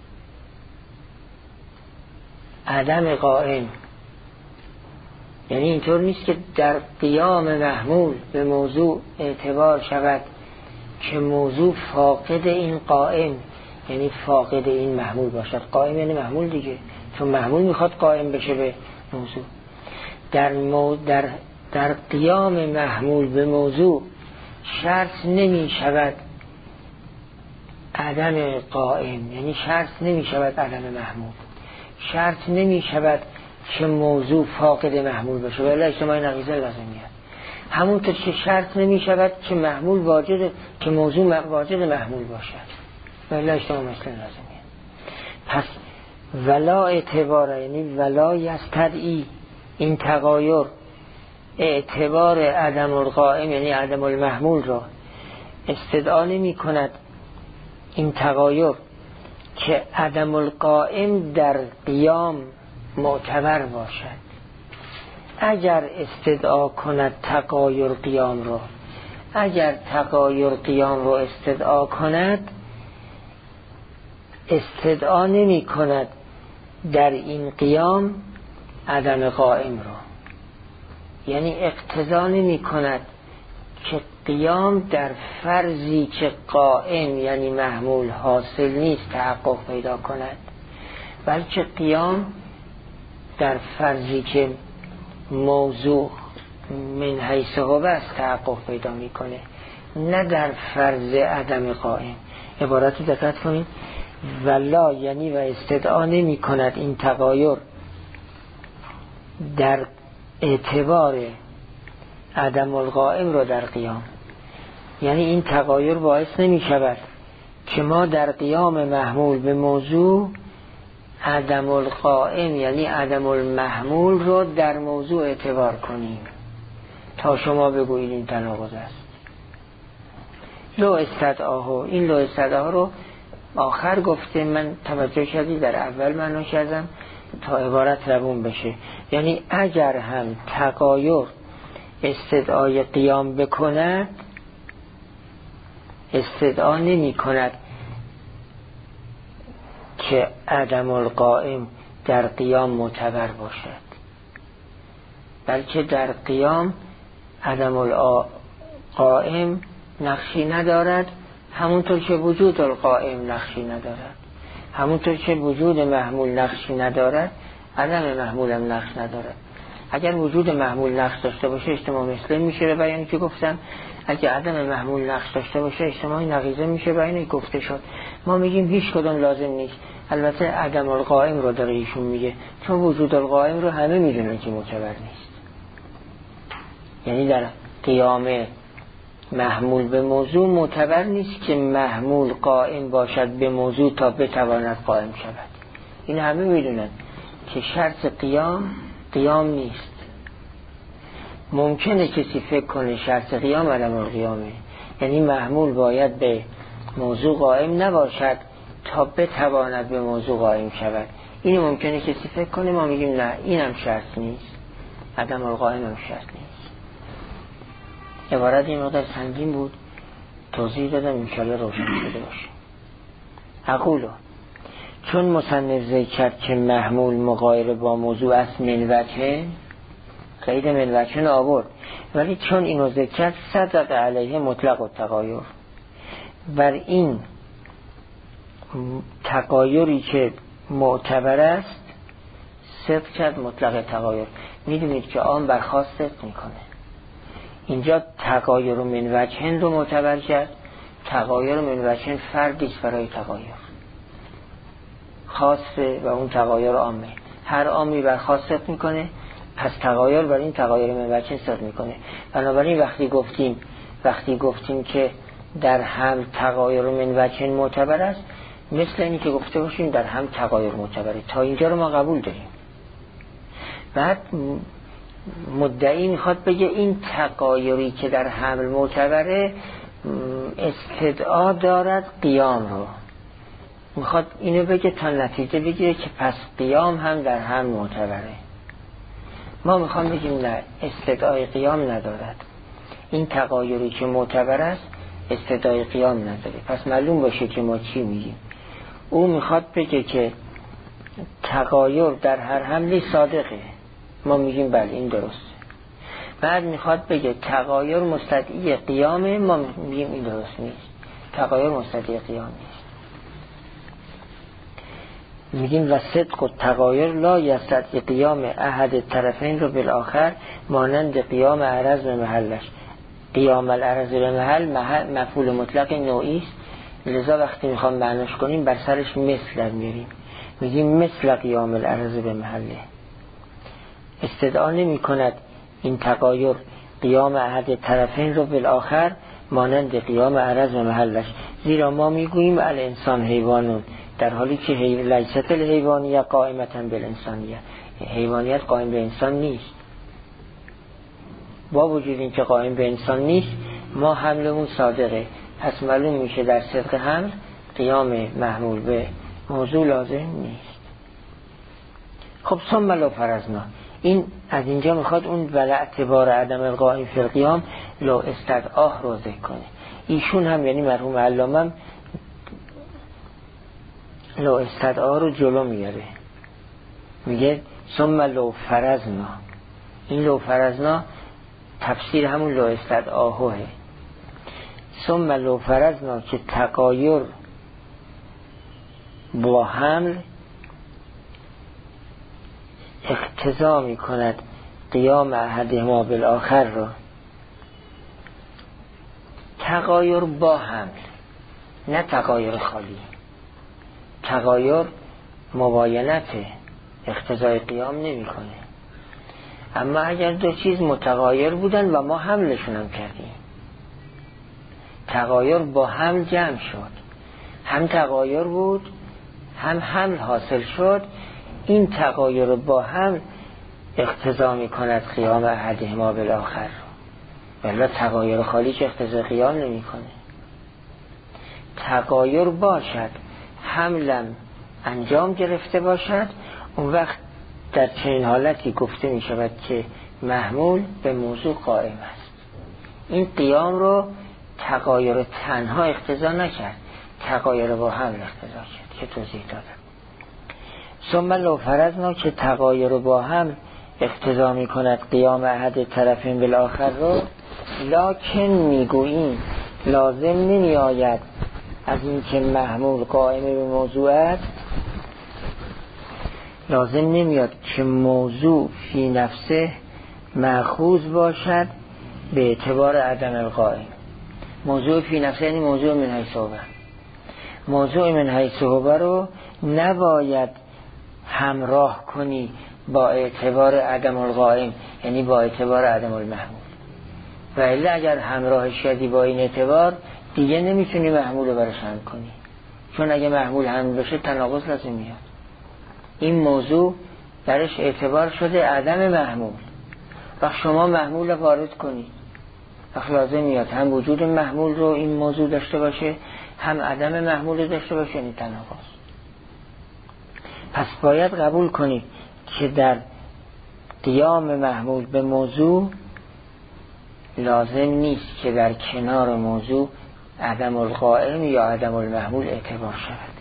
عدم قائم، یعنی اینطور نیست که در قیام محمول به موضوع اعتبار شود که موضوع فاقد این قائم، یعنی فاقد این محمول باشد. قائم یعنی محمول دیگه، چون محمول میخواد قائم بشه به موضوع. در, مو در, در قیام محمول به موضوع شرط نمی شود عدم قائم، یعنی شرط نمی شود عدم محمول. شرط نمی شود که موضوع فاقد محمول باشه، ولی اجتماع نقیضه لازمیه. همونطور که شرط نمی شود که محمول واجد، که موضوع واجد محمول باشد، ولی اجتماع مثل لازمیه. پس ولا اعتبار یعنی ولا یستدعی، این تغایر اعتبار عدم القائم یعنی عدم المحمول را استدعا نمی کند. این تغایر که عدم القائم در قیام معتبر باشد. اگر استدعا کند تغایر قیام رو، اگر تغایر قیام رو استدعا کند، استدعا نمی کند در این قیام عدم قائم رو، یعنی اقتضا نمی کند که قیام در فرضی که قائم یعنی محمول حاصل نیست تحقق پیدا کند، بلکه قیام در فرضی که موضوع من حیث هو است تحقق پیدا میکنه، نه در فرض عدم قائم. عبارت دقت کنید. ولا یعنی و استدعا نمی کند این تغایر در اعتبار عدم القائم رو در قیام، یعنی این تغایر باعث نمی شود که ما در قیام محمول به موضوع عدم القائم یعنی عدم المحمول رو در موضوع اعتبار کنیم تا شما بگویید این تناقض است. لو استدعاه، این لو استدعاه رو آخر گفته، من توجه شدید در اول معنا کردم تا عبارت روون بشه. یعنی اگر هم تغایر استدعای قیام بکند، استدعا نمی کند که عدم القائم در قیام معتبر باشد، بلکه در قیام عدم القائم نقشی ندارد، همونطور که وجود القائم نقشی ندارد. همونطور که وجود محمول نقشی ندارد، عدم محمول هم نقش ندارد. اگر وجود محمول نقش داشته باشه اجتماع مثله میشه به بیانی که گفتم، اگر عدم محمول نقش داشته باشه اجتماع نقیضه میشه به بیانی گفته شد. ما میگیم هیچ کدوم لازم نیست. البته عدم القائم رو داره ایشون میگه، چون وجود القائم رو همه میدونن که معتبر نیست. یعنی در قیام محمول به موضوع معتبر نیست که محمول قائم باشد به موضوع تا بتواند قائم شود. این همه میدونن که شرط قیام قیام نیست. ممکنه کسی فکر کنه شرط قیام عدم القیامه، یعنی محمول باید به موضوع قائم نباشد تا بتواند به موضوع قائم شود. این ممکنه کسی فکر کنه. ما میگیم نه، اینم شرط نیست، عدم القائم هم شرط نیست. عبارت این مقدار سنگین بود، توضیح دادم، انشاءالله روشن شده باشه. اقولو چون مصنف ذکر کرد که محمول مغایر با موضوع است من وجه، قید من وجه آورد، ولی چون اینو ذکر کرد صدق علیه مطلق و تغایر، بر این تغایری که معتبر است صدق کرد مطلق تغایر. میدونید که آن بر خاص صدق میکنه. اینجا تغایر من وجه رو معتبر کرد، تغایر من وجه فردیست برای تغایر خاصه و اون تغایر عامه. هر عامی بر خاص صدق میکنه، پس تغایر بر این تغایر من وجه صدق میکنه. بنابراین وقتی گفتیم وقتی گفتیم که در هم تغایر من وجه معتبر است، مثل اینی که گفته باشیم در هم تغایر معتبره. تا اینجا رو ما قبول داریم. بعد مدعی میخواد بگه این تغایری که در حمل معتبره استدعا دارد قیام رو. میخواد اینو بگه تا نتیجه بگیره که پس قیام هم در حمل معتبره. ما میخوام بگیم نه، استدعای قیام ندارد. این تغایری که معتبر است استدعای قیام نداره. پس معلوم باشه که ما چی میگیم. او میخواد بگه که تغایر در هر حملی صادقه. ما میگیم بله این درسته. بعد میخواد بگه تغایر مستدعی قیامه. ما میگیم این درست نیست، تغایر مستدعی قیام نیست. میگیم و صدق و تغایر لا یستدعی قیام احد طرفین رو بالاخر مانند قیام عرض به محلش. قیام العرض به محل, محل مفعول مطلق نوعی است، لذا وقتی میخوام معناش کنیم بر سرش مثل میاریم، میگیم مثل قیام العرض به محله. استدعا نمی کند این تغایر قیام احد طرفین رو بالاخر مانند قیام عرض و محلش، زیرا ما میگوییم الانسان حیوانون، در حالی که لیست الحیوانیه قائمتا بالانسانیه، حیوانیت قائم به انسان نیست. با وجود این که قائم به انسان نیست، ما حملمون صادقه. پس معلوم میشه در صدق حمل قیام محمول به موضوع لازم نیست. خب ثم لو فرضنا، این از اینجا میخواد اون ولا اعتبار عدم القائم فی القیام لو استدعاه رو ذکر کنه. ایشون هم یعنی مرحوم علامه لو استدعاه رو جلو میاره، میگه ثم لو فرضنا. این لو فرضنا تفسیر همون لو استدعاهه. ثم لو فرضنا که تغایر با حمل اقتضا می کند قیام احدهما بالآخر را. تغایر با حمل، نه تغایر خالی. تغایر مباینت اقتضای قیام نمی کنه. اما اگر دو چیز متغایر بودن و ما حملشون هم کردیم، تغایر با حمل جمع شد، هم تغایر بود هم حمل حاصل شد. این تغایر با هم اقتضا می کند قیام احدهما بالاخر، ولی تغایر خالی که اقتضا قیام نمی کنه. تغایر باشد، حملم انجام گرفته باشد، اون وقت در چنین حالتی گفته می شود که محمول به موضوع قائم است. این قیام رو تغایر تنها اقتضا نکرد، تغایر با حمل اقتضا کرد که توضیح دادم. ثم لو فرضنا که تغایر رو با هم اقتضا می کند قیام احد طرفین بالآخر رو، لکن میگوییم لازم نمی آید از این که محمول قائم به موضوع است، لازم نمیاد که موضوع فی نفسه مأخوذ باشد به اعتبار عدم القائم. موضوع فی نفسه یعنی موضوع من حیث هو، موضوع من حیث هو رو نباید همراه کنی با اعتبار عدم القائم، یعنی با اعتبار عدم المحمول. و الا اگر همراه شدی با این اعتبار دیگه نمیتونی محمول رو برش حمل کنی، چون اگه محمول حمل بشه تناقض لازم میاد. این موضوع درش اعتبار شده عدم محمول، وقت شما محمول رو وارد کنی وقت لازم میاد هم وجود محمول رو این موضوع داشته باشه، هم عدم محمول رو داشته باشه، یعنی تناقض. پس باید قبول کنی که در قیام محمول به موضوع لازم نیست که در کنار موضوع عدم القائم یا عدم المحمول اعتبار شود.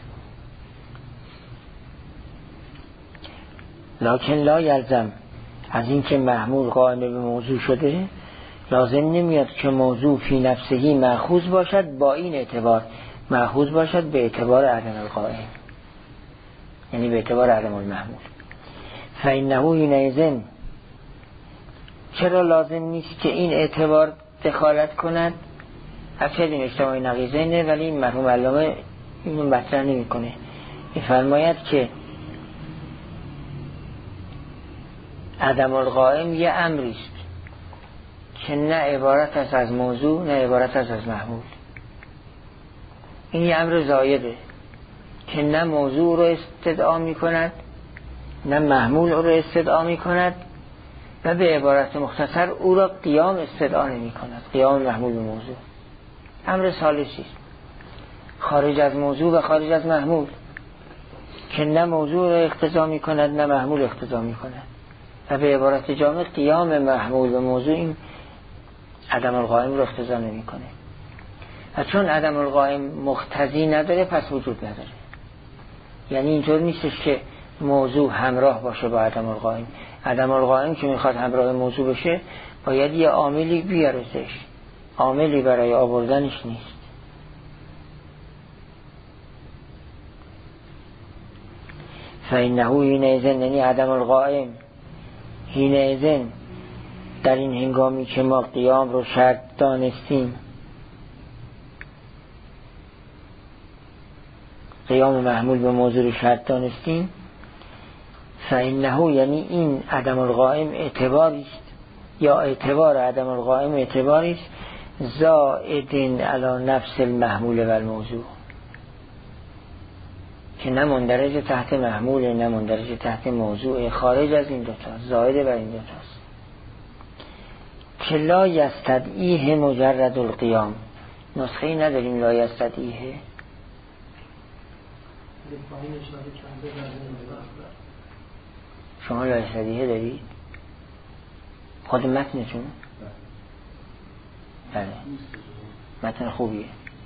لکن لا یلزم از این که محمول قائم به موضوع شده لازم نمیاد که موضوع فی نفسهی مأخوذ باشد با این اعتبار، مأخوذ باشد به اعتبار عدم القائم، یعنی به اعتبار عدم المحمول. فإنه حینئذ، چرا لازم نیست که این اعتبار دخالت کند؟ هرچه این اجتماعی نقیضه اینه، ولی این مرحوم علامه اینو مطرح نمی کنه. میفرماید که عدم القائم یه امریست که نه عبارت است از موضوع نه عبارت است از محمول. این یه امر زایده که نه موضوع رو استدعا می کند نه محمول رو استدعا می کند و به عبارت مختصر او را قیام استدعا نمی کند، قیام محمول به موضوع. امر ثالثی است خارج از موضوع و خارج از محمول که نه موضوع را اقتضا می کند نه محمول اقتضا می کند و به عبارت جامع قیام محمول به موضوع این عدم القائم رو اقتضا نمی کنه. و چون عدم القائم مقتضی نداره پس وجود نداره. یعنی اینطور نیستش که موضوع همراه باشه با عدم القائم. عدم القائم که میخواد همراه موضوع بشه باید یه عاملی بیارزش، عاملی برای آوردنش نیست. فإنه حینئذ، یعنی عدم القائم حینئذ در این هنگامی که ما قیام رو شرط دانستیم، قیام محمول به موضوع رو شرط دانستیم، فإنه یعنی این عدم القائم اعتباری است یا اعتبار عدم القائم اعتباری است زائد علی نفس المحمول و الموضوع، که نه مندرج تحت محمول نه مندرج تحت موضوع، خارج از این دوتا، زائد بر این دوتاست. که لا یستدعیه مجرد القیام. نسخه ای نداریم لا یستدعیه؟ شما لا یستدعیه دارید؟ خود متنتون؟ بله متن خوبیه.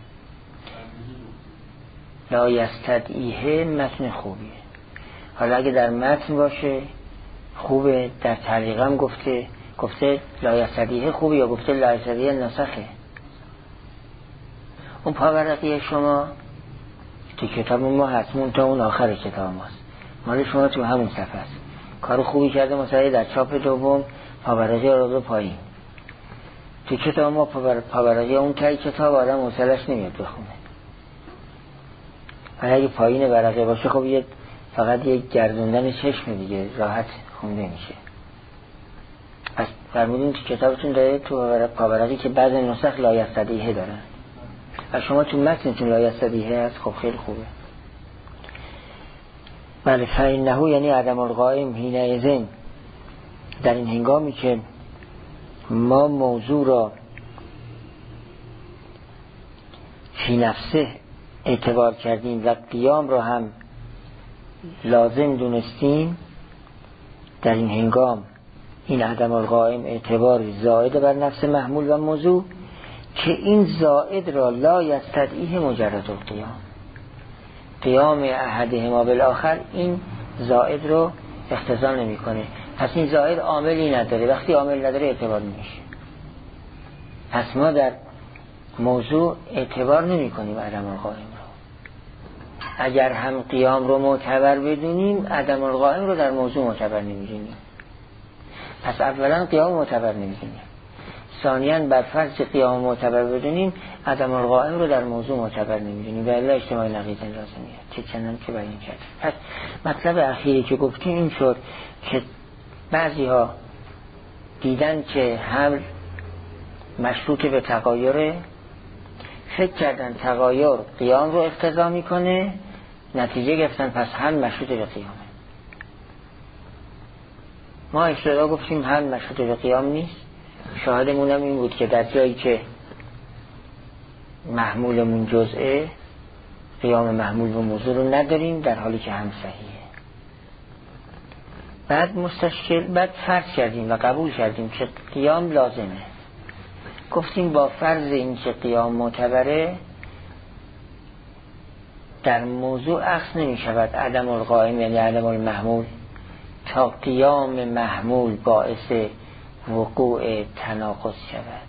لا یستدعیه متن خوبیه. حالا اگه در متن باشه خوبه، در تعلیقم گفته گفته لا یستدعیه خوبه یا گفته لا یستدعیه نسخه. اون پاورقی شما تو کتاب ما هست، مون تا اون آخر کتاب ماست، مال شما تو همون صفحه است. کار خوبی کرده مثلا در چاپ دوم پاورقی رو به پایین. تو کتاب ما پاورقی اون تای کتاب آدم حوصله‌اش نمیاد بخونه. اگه پایین ورقه باشه خب یه فقط یه گردوندن چشم دیگه راحت خونده میشه. پس فرمودین تو کتابتون داره تو پاورقی که بعض نسخ لا یستدعیه دارن و شما تو متنتون لا یستدعیه هست، خب خیلی خوبه. بله فإنه یعنی عدم القائم حینئذ در این هنگامی که ما موضوع را فی نفسه اعتبار کردیم و قیام را هم لازم دونستیم، در این هنگام این عدم القائم اعتبار زائد بر نفس محمول و موضوع که این زائد را لا یستدعیه مجرد القیام، قیام احدهما بالآخر این زائد رو اختزال نمیکنه. پس این زائد عاملی نداره، وقتی عامل نداره اعتبار نمیشه. پس ما در موضوع اعتبار نمی کنیم عدم القائم رو. اگر هم قیام رو معتبر بدونیم عدم القائم رو در موضوع معتبر نمیدونیم. پس اولا قیام معتبر نمیدونیم، ثانیاً بر فرض قیام معتبر بدونیم عدم القائم رو در موضوع معتبر نمیدونیم و الا اجتماع نقیض لازمیه. چه چنان که بیان کرد. پس مطلب اخیری که گفتیم این شد که بعضی ها دیدن که حمل مشروط به تغایره، فکر کردن تغایر قیام رو اقتضا میکنه، نتیجه گرفتن پس حمل مشروط به قیامه. ما اشتباه گفتیم حمل مشروط به قیام نیست. شاهدمون هم این بود که در جایی که محمولمون جزئه قیام محمول و موضوع رو نداریم، در حالی که هم صحیحه. بعد مستشکل بعد فرض کردیم و قبول کردیم که قیام لازمه. گفتیم با فرض این که قیام معتبره در موضوع اخذ نمی شود عدم القائم یعنی عدم المحمول تا قیام محمول باعث وقوع تناقض شود.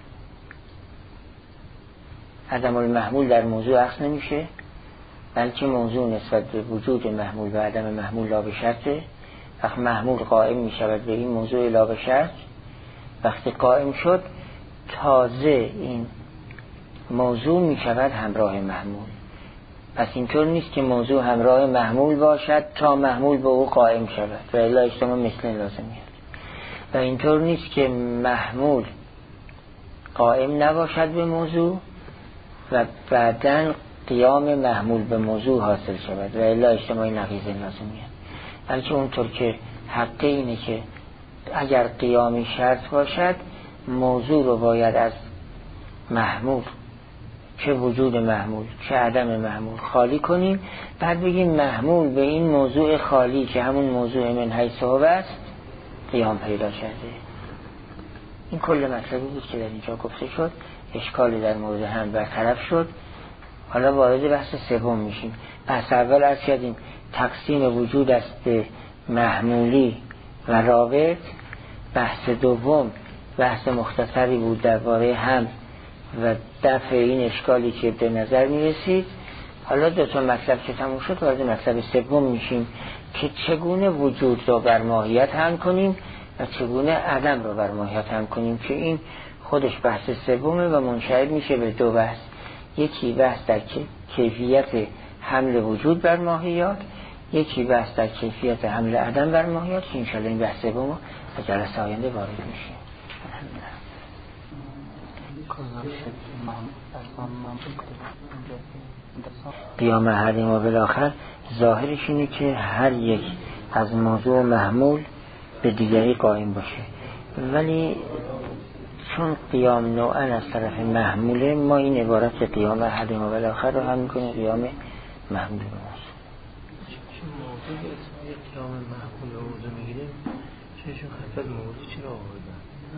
عدم المحمول در موضوع اخذ نمیشه، بلکه موضوع نسبت به وجود محمول و عدم محمول لا به شرطه. وقت محمول قائم می شود به این موضوع لا به شرط، وقتی قائم شد تازه این موضوع می شود همراه محمول. پس اینطور نیست که موضوع همراه محمول باشد تا محمول به او قائم شود و الا اجتماع مثل لازمیه. و اینطور نیست که محمول قائم نباشد به موضوع و بعداً قیام محمول به موضوع حاصل شود و الا اجتماع نقیض لازمیه. بلکه اونطور که حقه اینه که اگر قیامی شرط باشد موضوع رو باید از محمول، چه وجود محمول چه عدم محمول، خالی کنیم. بعد بگیم محمول به این موضوع خالی که همون موضوع من حیث هو است قیام پیدا کرده. این کل مطلبی بود که در اینجا گفته شد. اشکالی در مورد هم برطرف شد. حالا وارد بحث سوم میشیم. بحث اول عرض کردیم تقسیم وجود است به محمولی و رابط. بحث دوم بحث مختصری بود درباره هم و دفع این اشکالی که به نظر میرسید. حالا دو تا مطلب که تموم شد وارد مطلب سوم میشیم که چگونه وجود رو بر ماهیت هم کنیم و چگونه عدم رو بر ماهیت هم کنیم، که این خودش بحث سومه و منشعب میشه به دو بحث. یکی بحث در کیفیت حمل وجود بر ماهیات، یکی بحث در کیفیت حمل عدم بر ماهیات، که انشاءالله این بحث سوم و جلسه آینده وارد میشیم. قیام احدیم و بالاخر ظاهرش اینه که هر یک از موضوع محمول به دیگری قائم باشه، ولی چون قیام نوعا از طرف محموله ما این عبارت قیام احدیم و بالاخر رو هم میکنیم قیام محمول به موضوع. چون موضوع اسمای قیام محمول رو موضوع میگیریم چون خفت موضوع چرا آوردن؟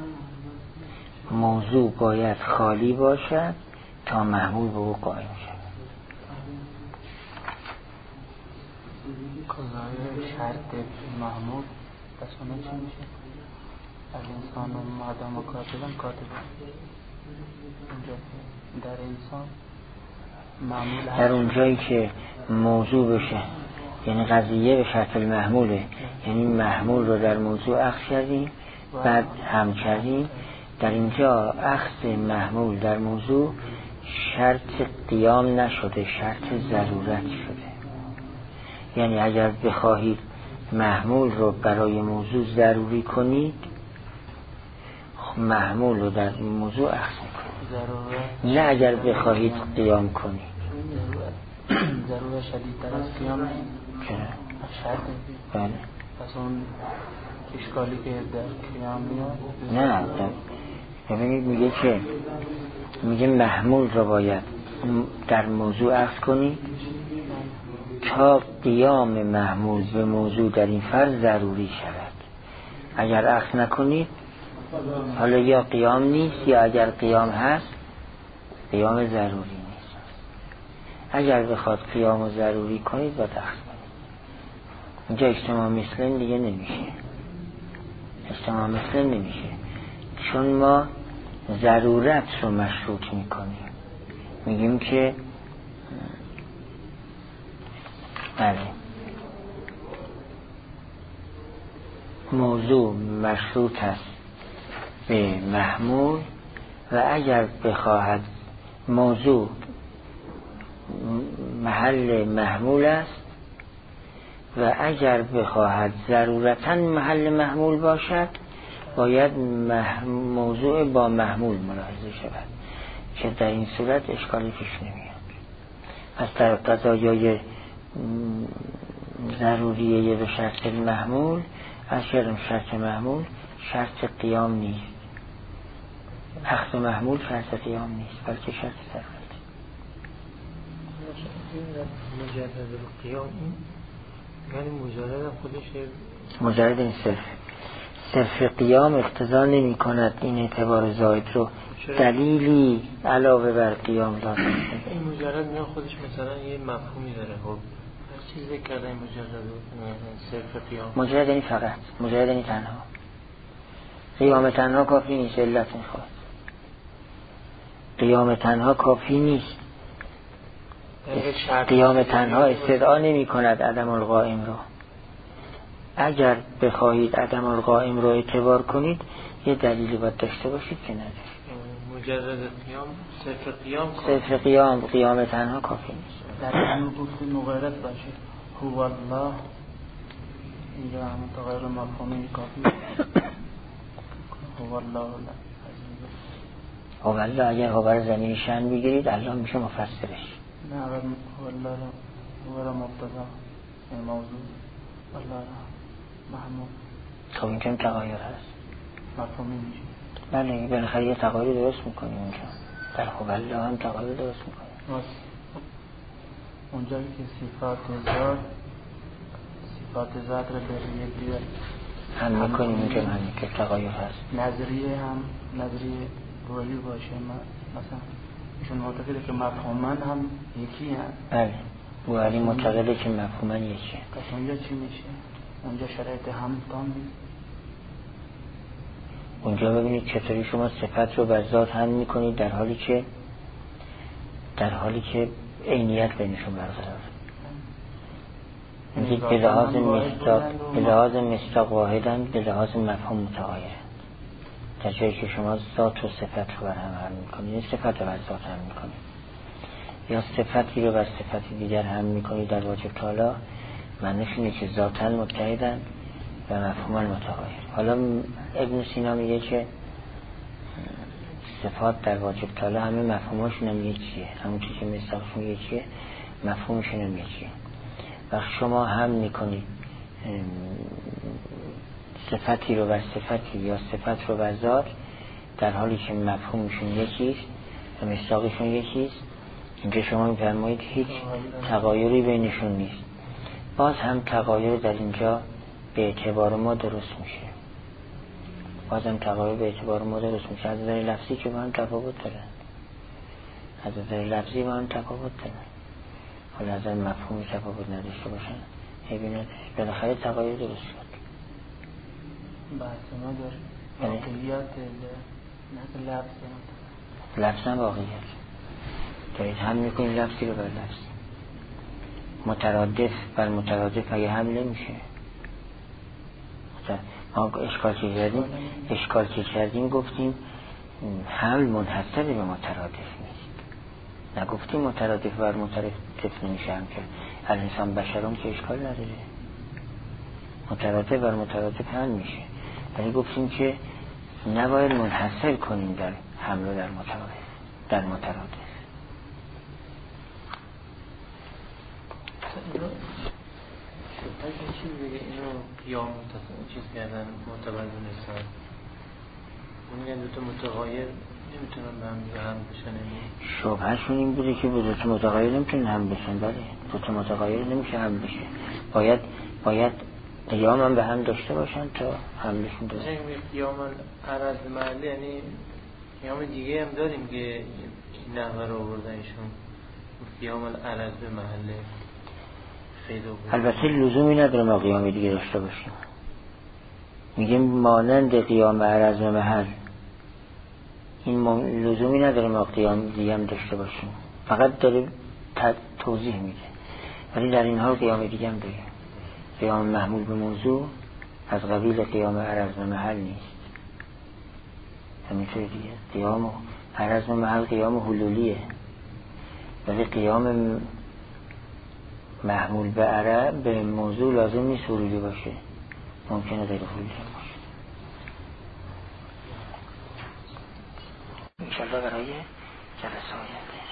موضوع باید خالی باشد تا محمول به او قائم شد. کلای شرط محمول بسانه چی میشه؟ الانسان و مادام و کاتبان کاتبان در انسان معمول در اونجایی که موضوع بشه یعنی قضیه به شرط المحموله، یعنی محمول رو در موضوع اخذ کردیم بعد هم کردیم، در اینجا اخذ محمول در موضوع شرط قیام نشده، شرط ضرورت شده. یعنی اگر بخواهید محمول رو برای موضوع ضروری کنید محمول رو در موضوع اخذ کنید، نه اگر بخواهید قیام کنید. ضرورت شدیدتر از قیام چرا؟ شرط. بله. پس اون اشکالی که در قیام میاد نه ببینید میگه که میگه محمول رو باید در موضوع اخذ کنید تا قیام محمول به موضوع در این فرض ضروری شود. اگر اخذ نکنید حالا یا قیام نیست یا اگر قیام هست قیام ضروری نیست. اگر بخواد قیام ضروری کنید باید اخذ کنید. اینجا اجتماع مثل دیگه نمیشه، اجتماع مثل نمیشه، چون ما ضرورت رو مشروط میکنیم. میگیم که بله موضوع مشروط است به محمول و اگر بخواهد موضوع محل محمول است و اگر بخواهد ضرورتاً محل محمول باشد باید مح... موضوع با محمول ملاحظه شود که در این صورت اشکالی پیش نمیاد. پس در قضایای ضروریه به شرط محمول از شرط شرط محمول شرط قیام نیست، اخذ محمول شرط قیام نیست بلکه شرط ضرورت. مجرد قیام یعنی مجرد خودش مجرد این صرف صرف قیام اقتضا نمی کند این اعتبار زائد رو دلیلی علاوه بر قیام داره. این مجرد میان خودش مثلا یه مفهومی داره. خب هر چیزی کرده این مجرد صرف قیام مجرد یعنی فقط مجرد یعنی تنها. قیام تنها کافی نیست، علت میخواد. قیام تنها کافی نیست، قیام تنها استدعا نمی کند عدم القائم رو. اگر بخواهید عدم القائم رو اعتبار کنید یه دلیلی باید داشته باشید که نداره. مجرد قیام صرف قیام صرف قیام قیام تنها کافی نیست. در این گفت مغیرت باشه هو الله اینجا هم تغییر مفهومی کافی هو الله هو الله اگر هو بر زمین شن بگیرید الله میشه مفسرش. نه اگر هو الله هو را مبتدا این موضوع الله را محمود خب این چون تغییر هست مفهومی میشه. بله بالاخره یه تغییر درست میکنیم اونجا در هو الله هم تغییر درست میکنیم. اونجا که صفات ذات صفات ذات را در یک دیگر هم میکنیم اونجا هم که تغییر هست. نظریه هم نظریه روحی باشه مثلا ایشون معتقده که مفهوماً هم یکی هم. بله روحی معتقده که مفهوماً یکیه. پس اونجا چی میشه؟ اونجا شرایط هم تام نیست. اونجا ببینید چطوری شما صفت رو بر ذات هم میکنید در حالی که در حالی که عینیت بینشون برقرار. میگید به لحاظ مصداق به لحاظ مصداق واحدن به لحاظ مفهوم متغایرن. در جایی که شما ذات و صفت رو بر هم هم میکنید صفت رو بر ذات هم میکنید یا صفتی رو بر صفتی دیگر هم میکنید در واجب تعالی معنیش اینه که ذاتاً متحدن و مفهوماً متغایر. حالا ابن سینا میگه که صفات در واجب تعالی همه مفهومشون هم یکیه، همون چیزی که مصداقشون یکیه مفهومشون هم یکیه. وقت شما هم میکنید صفتی رو بر صفتی یا صفت رو بر ذات در حالی که مفهومشون یکیست و مصداقشون یکیست، اینجا شما میفرمایید هیچ تغایری بینشون نیست. باز هم تغایر در اینجا به اعتبار ما درست میشه، باز هم تغایر به اعتبار ما درست میشه. از نظر لفظی که با هم تفاوت دارن، از نظر لفظی با هم تفاوت دارن، حالا از نظر مفهومی تفاوت نداشته باشن عیبی نداره. بالاخره تغایر درست شد. بحث ما در واقعیت نه لفظ لفظ نه واقعیت دارید هم میکنید لفظی رو بر لفظ. مترادف بر مترادف اگه حمله میشه. ما اشکال که کردیم اشکال که کردیم گفتیم حمل منحصر به مترادف نیست، نگفتیم مترادف بر مترادف نمیشه هم که الانسان بشرون که اشکال نداره، مترادف بر مترادف حمل میشه، ولی گفتیم که نباید منحصر کنیم در حمل در مترادف در مترادف. این چیز دیگه اینو قیام چیز کردن معتبر دونستن میگن دوتا متغایر نمیتونن به هم دیگه هم بشن. شبهشون این بوده که دوتا متغایر نمیتونن هم بشن. بله دوتا متغایر نمیشه هم بشه، باید باید قیام هم به هم داشته باشن تا هم بشن داشته. این قیام عرض محلی یعنی قیام دیگه هم داریم که نحوه رو آوردنشون قیام عرض به محله فیض و البته لزومی نداره ما قیام دیگه داشته باشیم. میگیم مانند قیام عرض و محل، این لزومی نداره ما قیام دیگه هم داشته باشیم، فقط داره توضیح میده. ولی در این حال قیام دیگه هم داریم. قیام محمول به موضوع از قبیل قیام عرض و محل نیست. همینطور دیگه قیام عرض و محل قیام حلولیه، ولی قیام محمول به عرض به موضوع لازم نیست حلولی باشه، ممکنه غیر حلولی باشه. انشاءالله برای جلسه آینده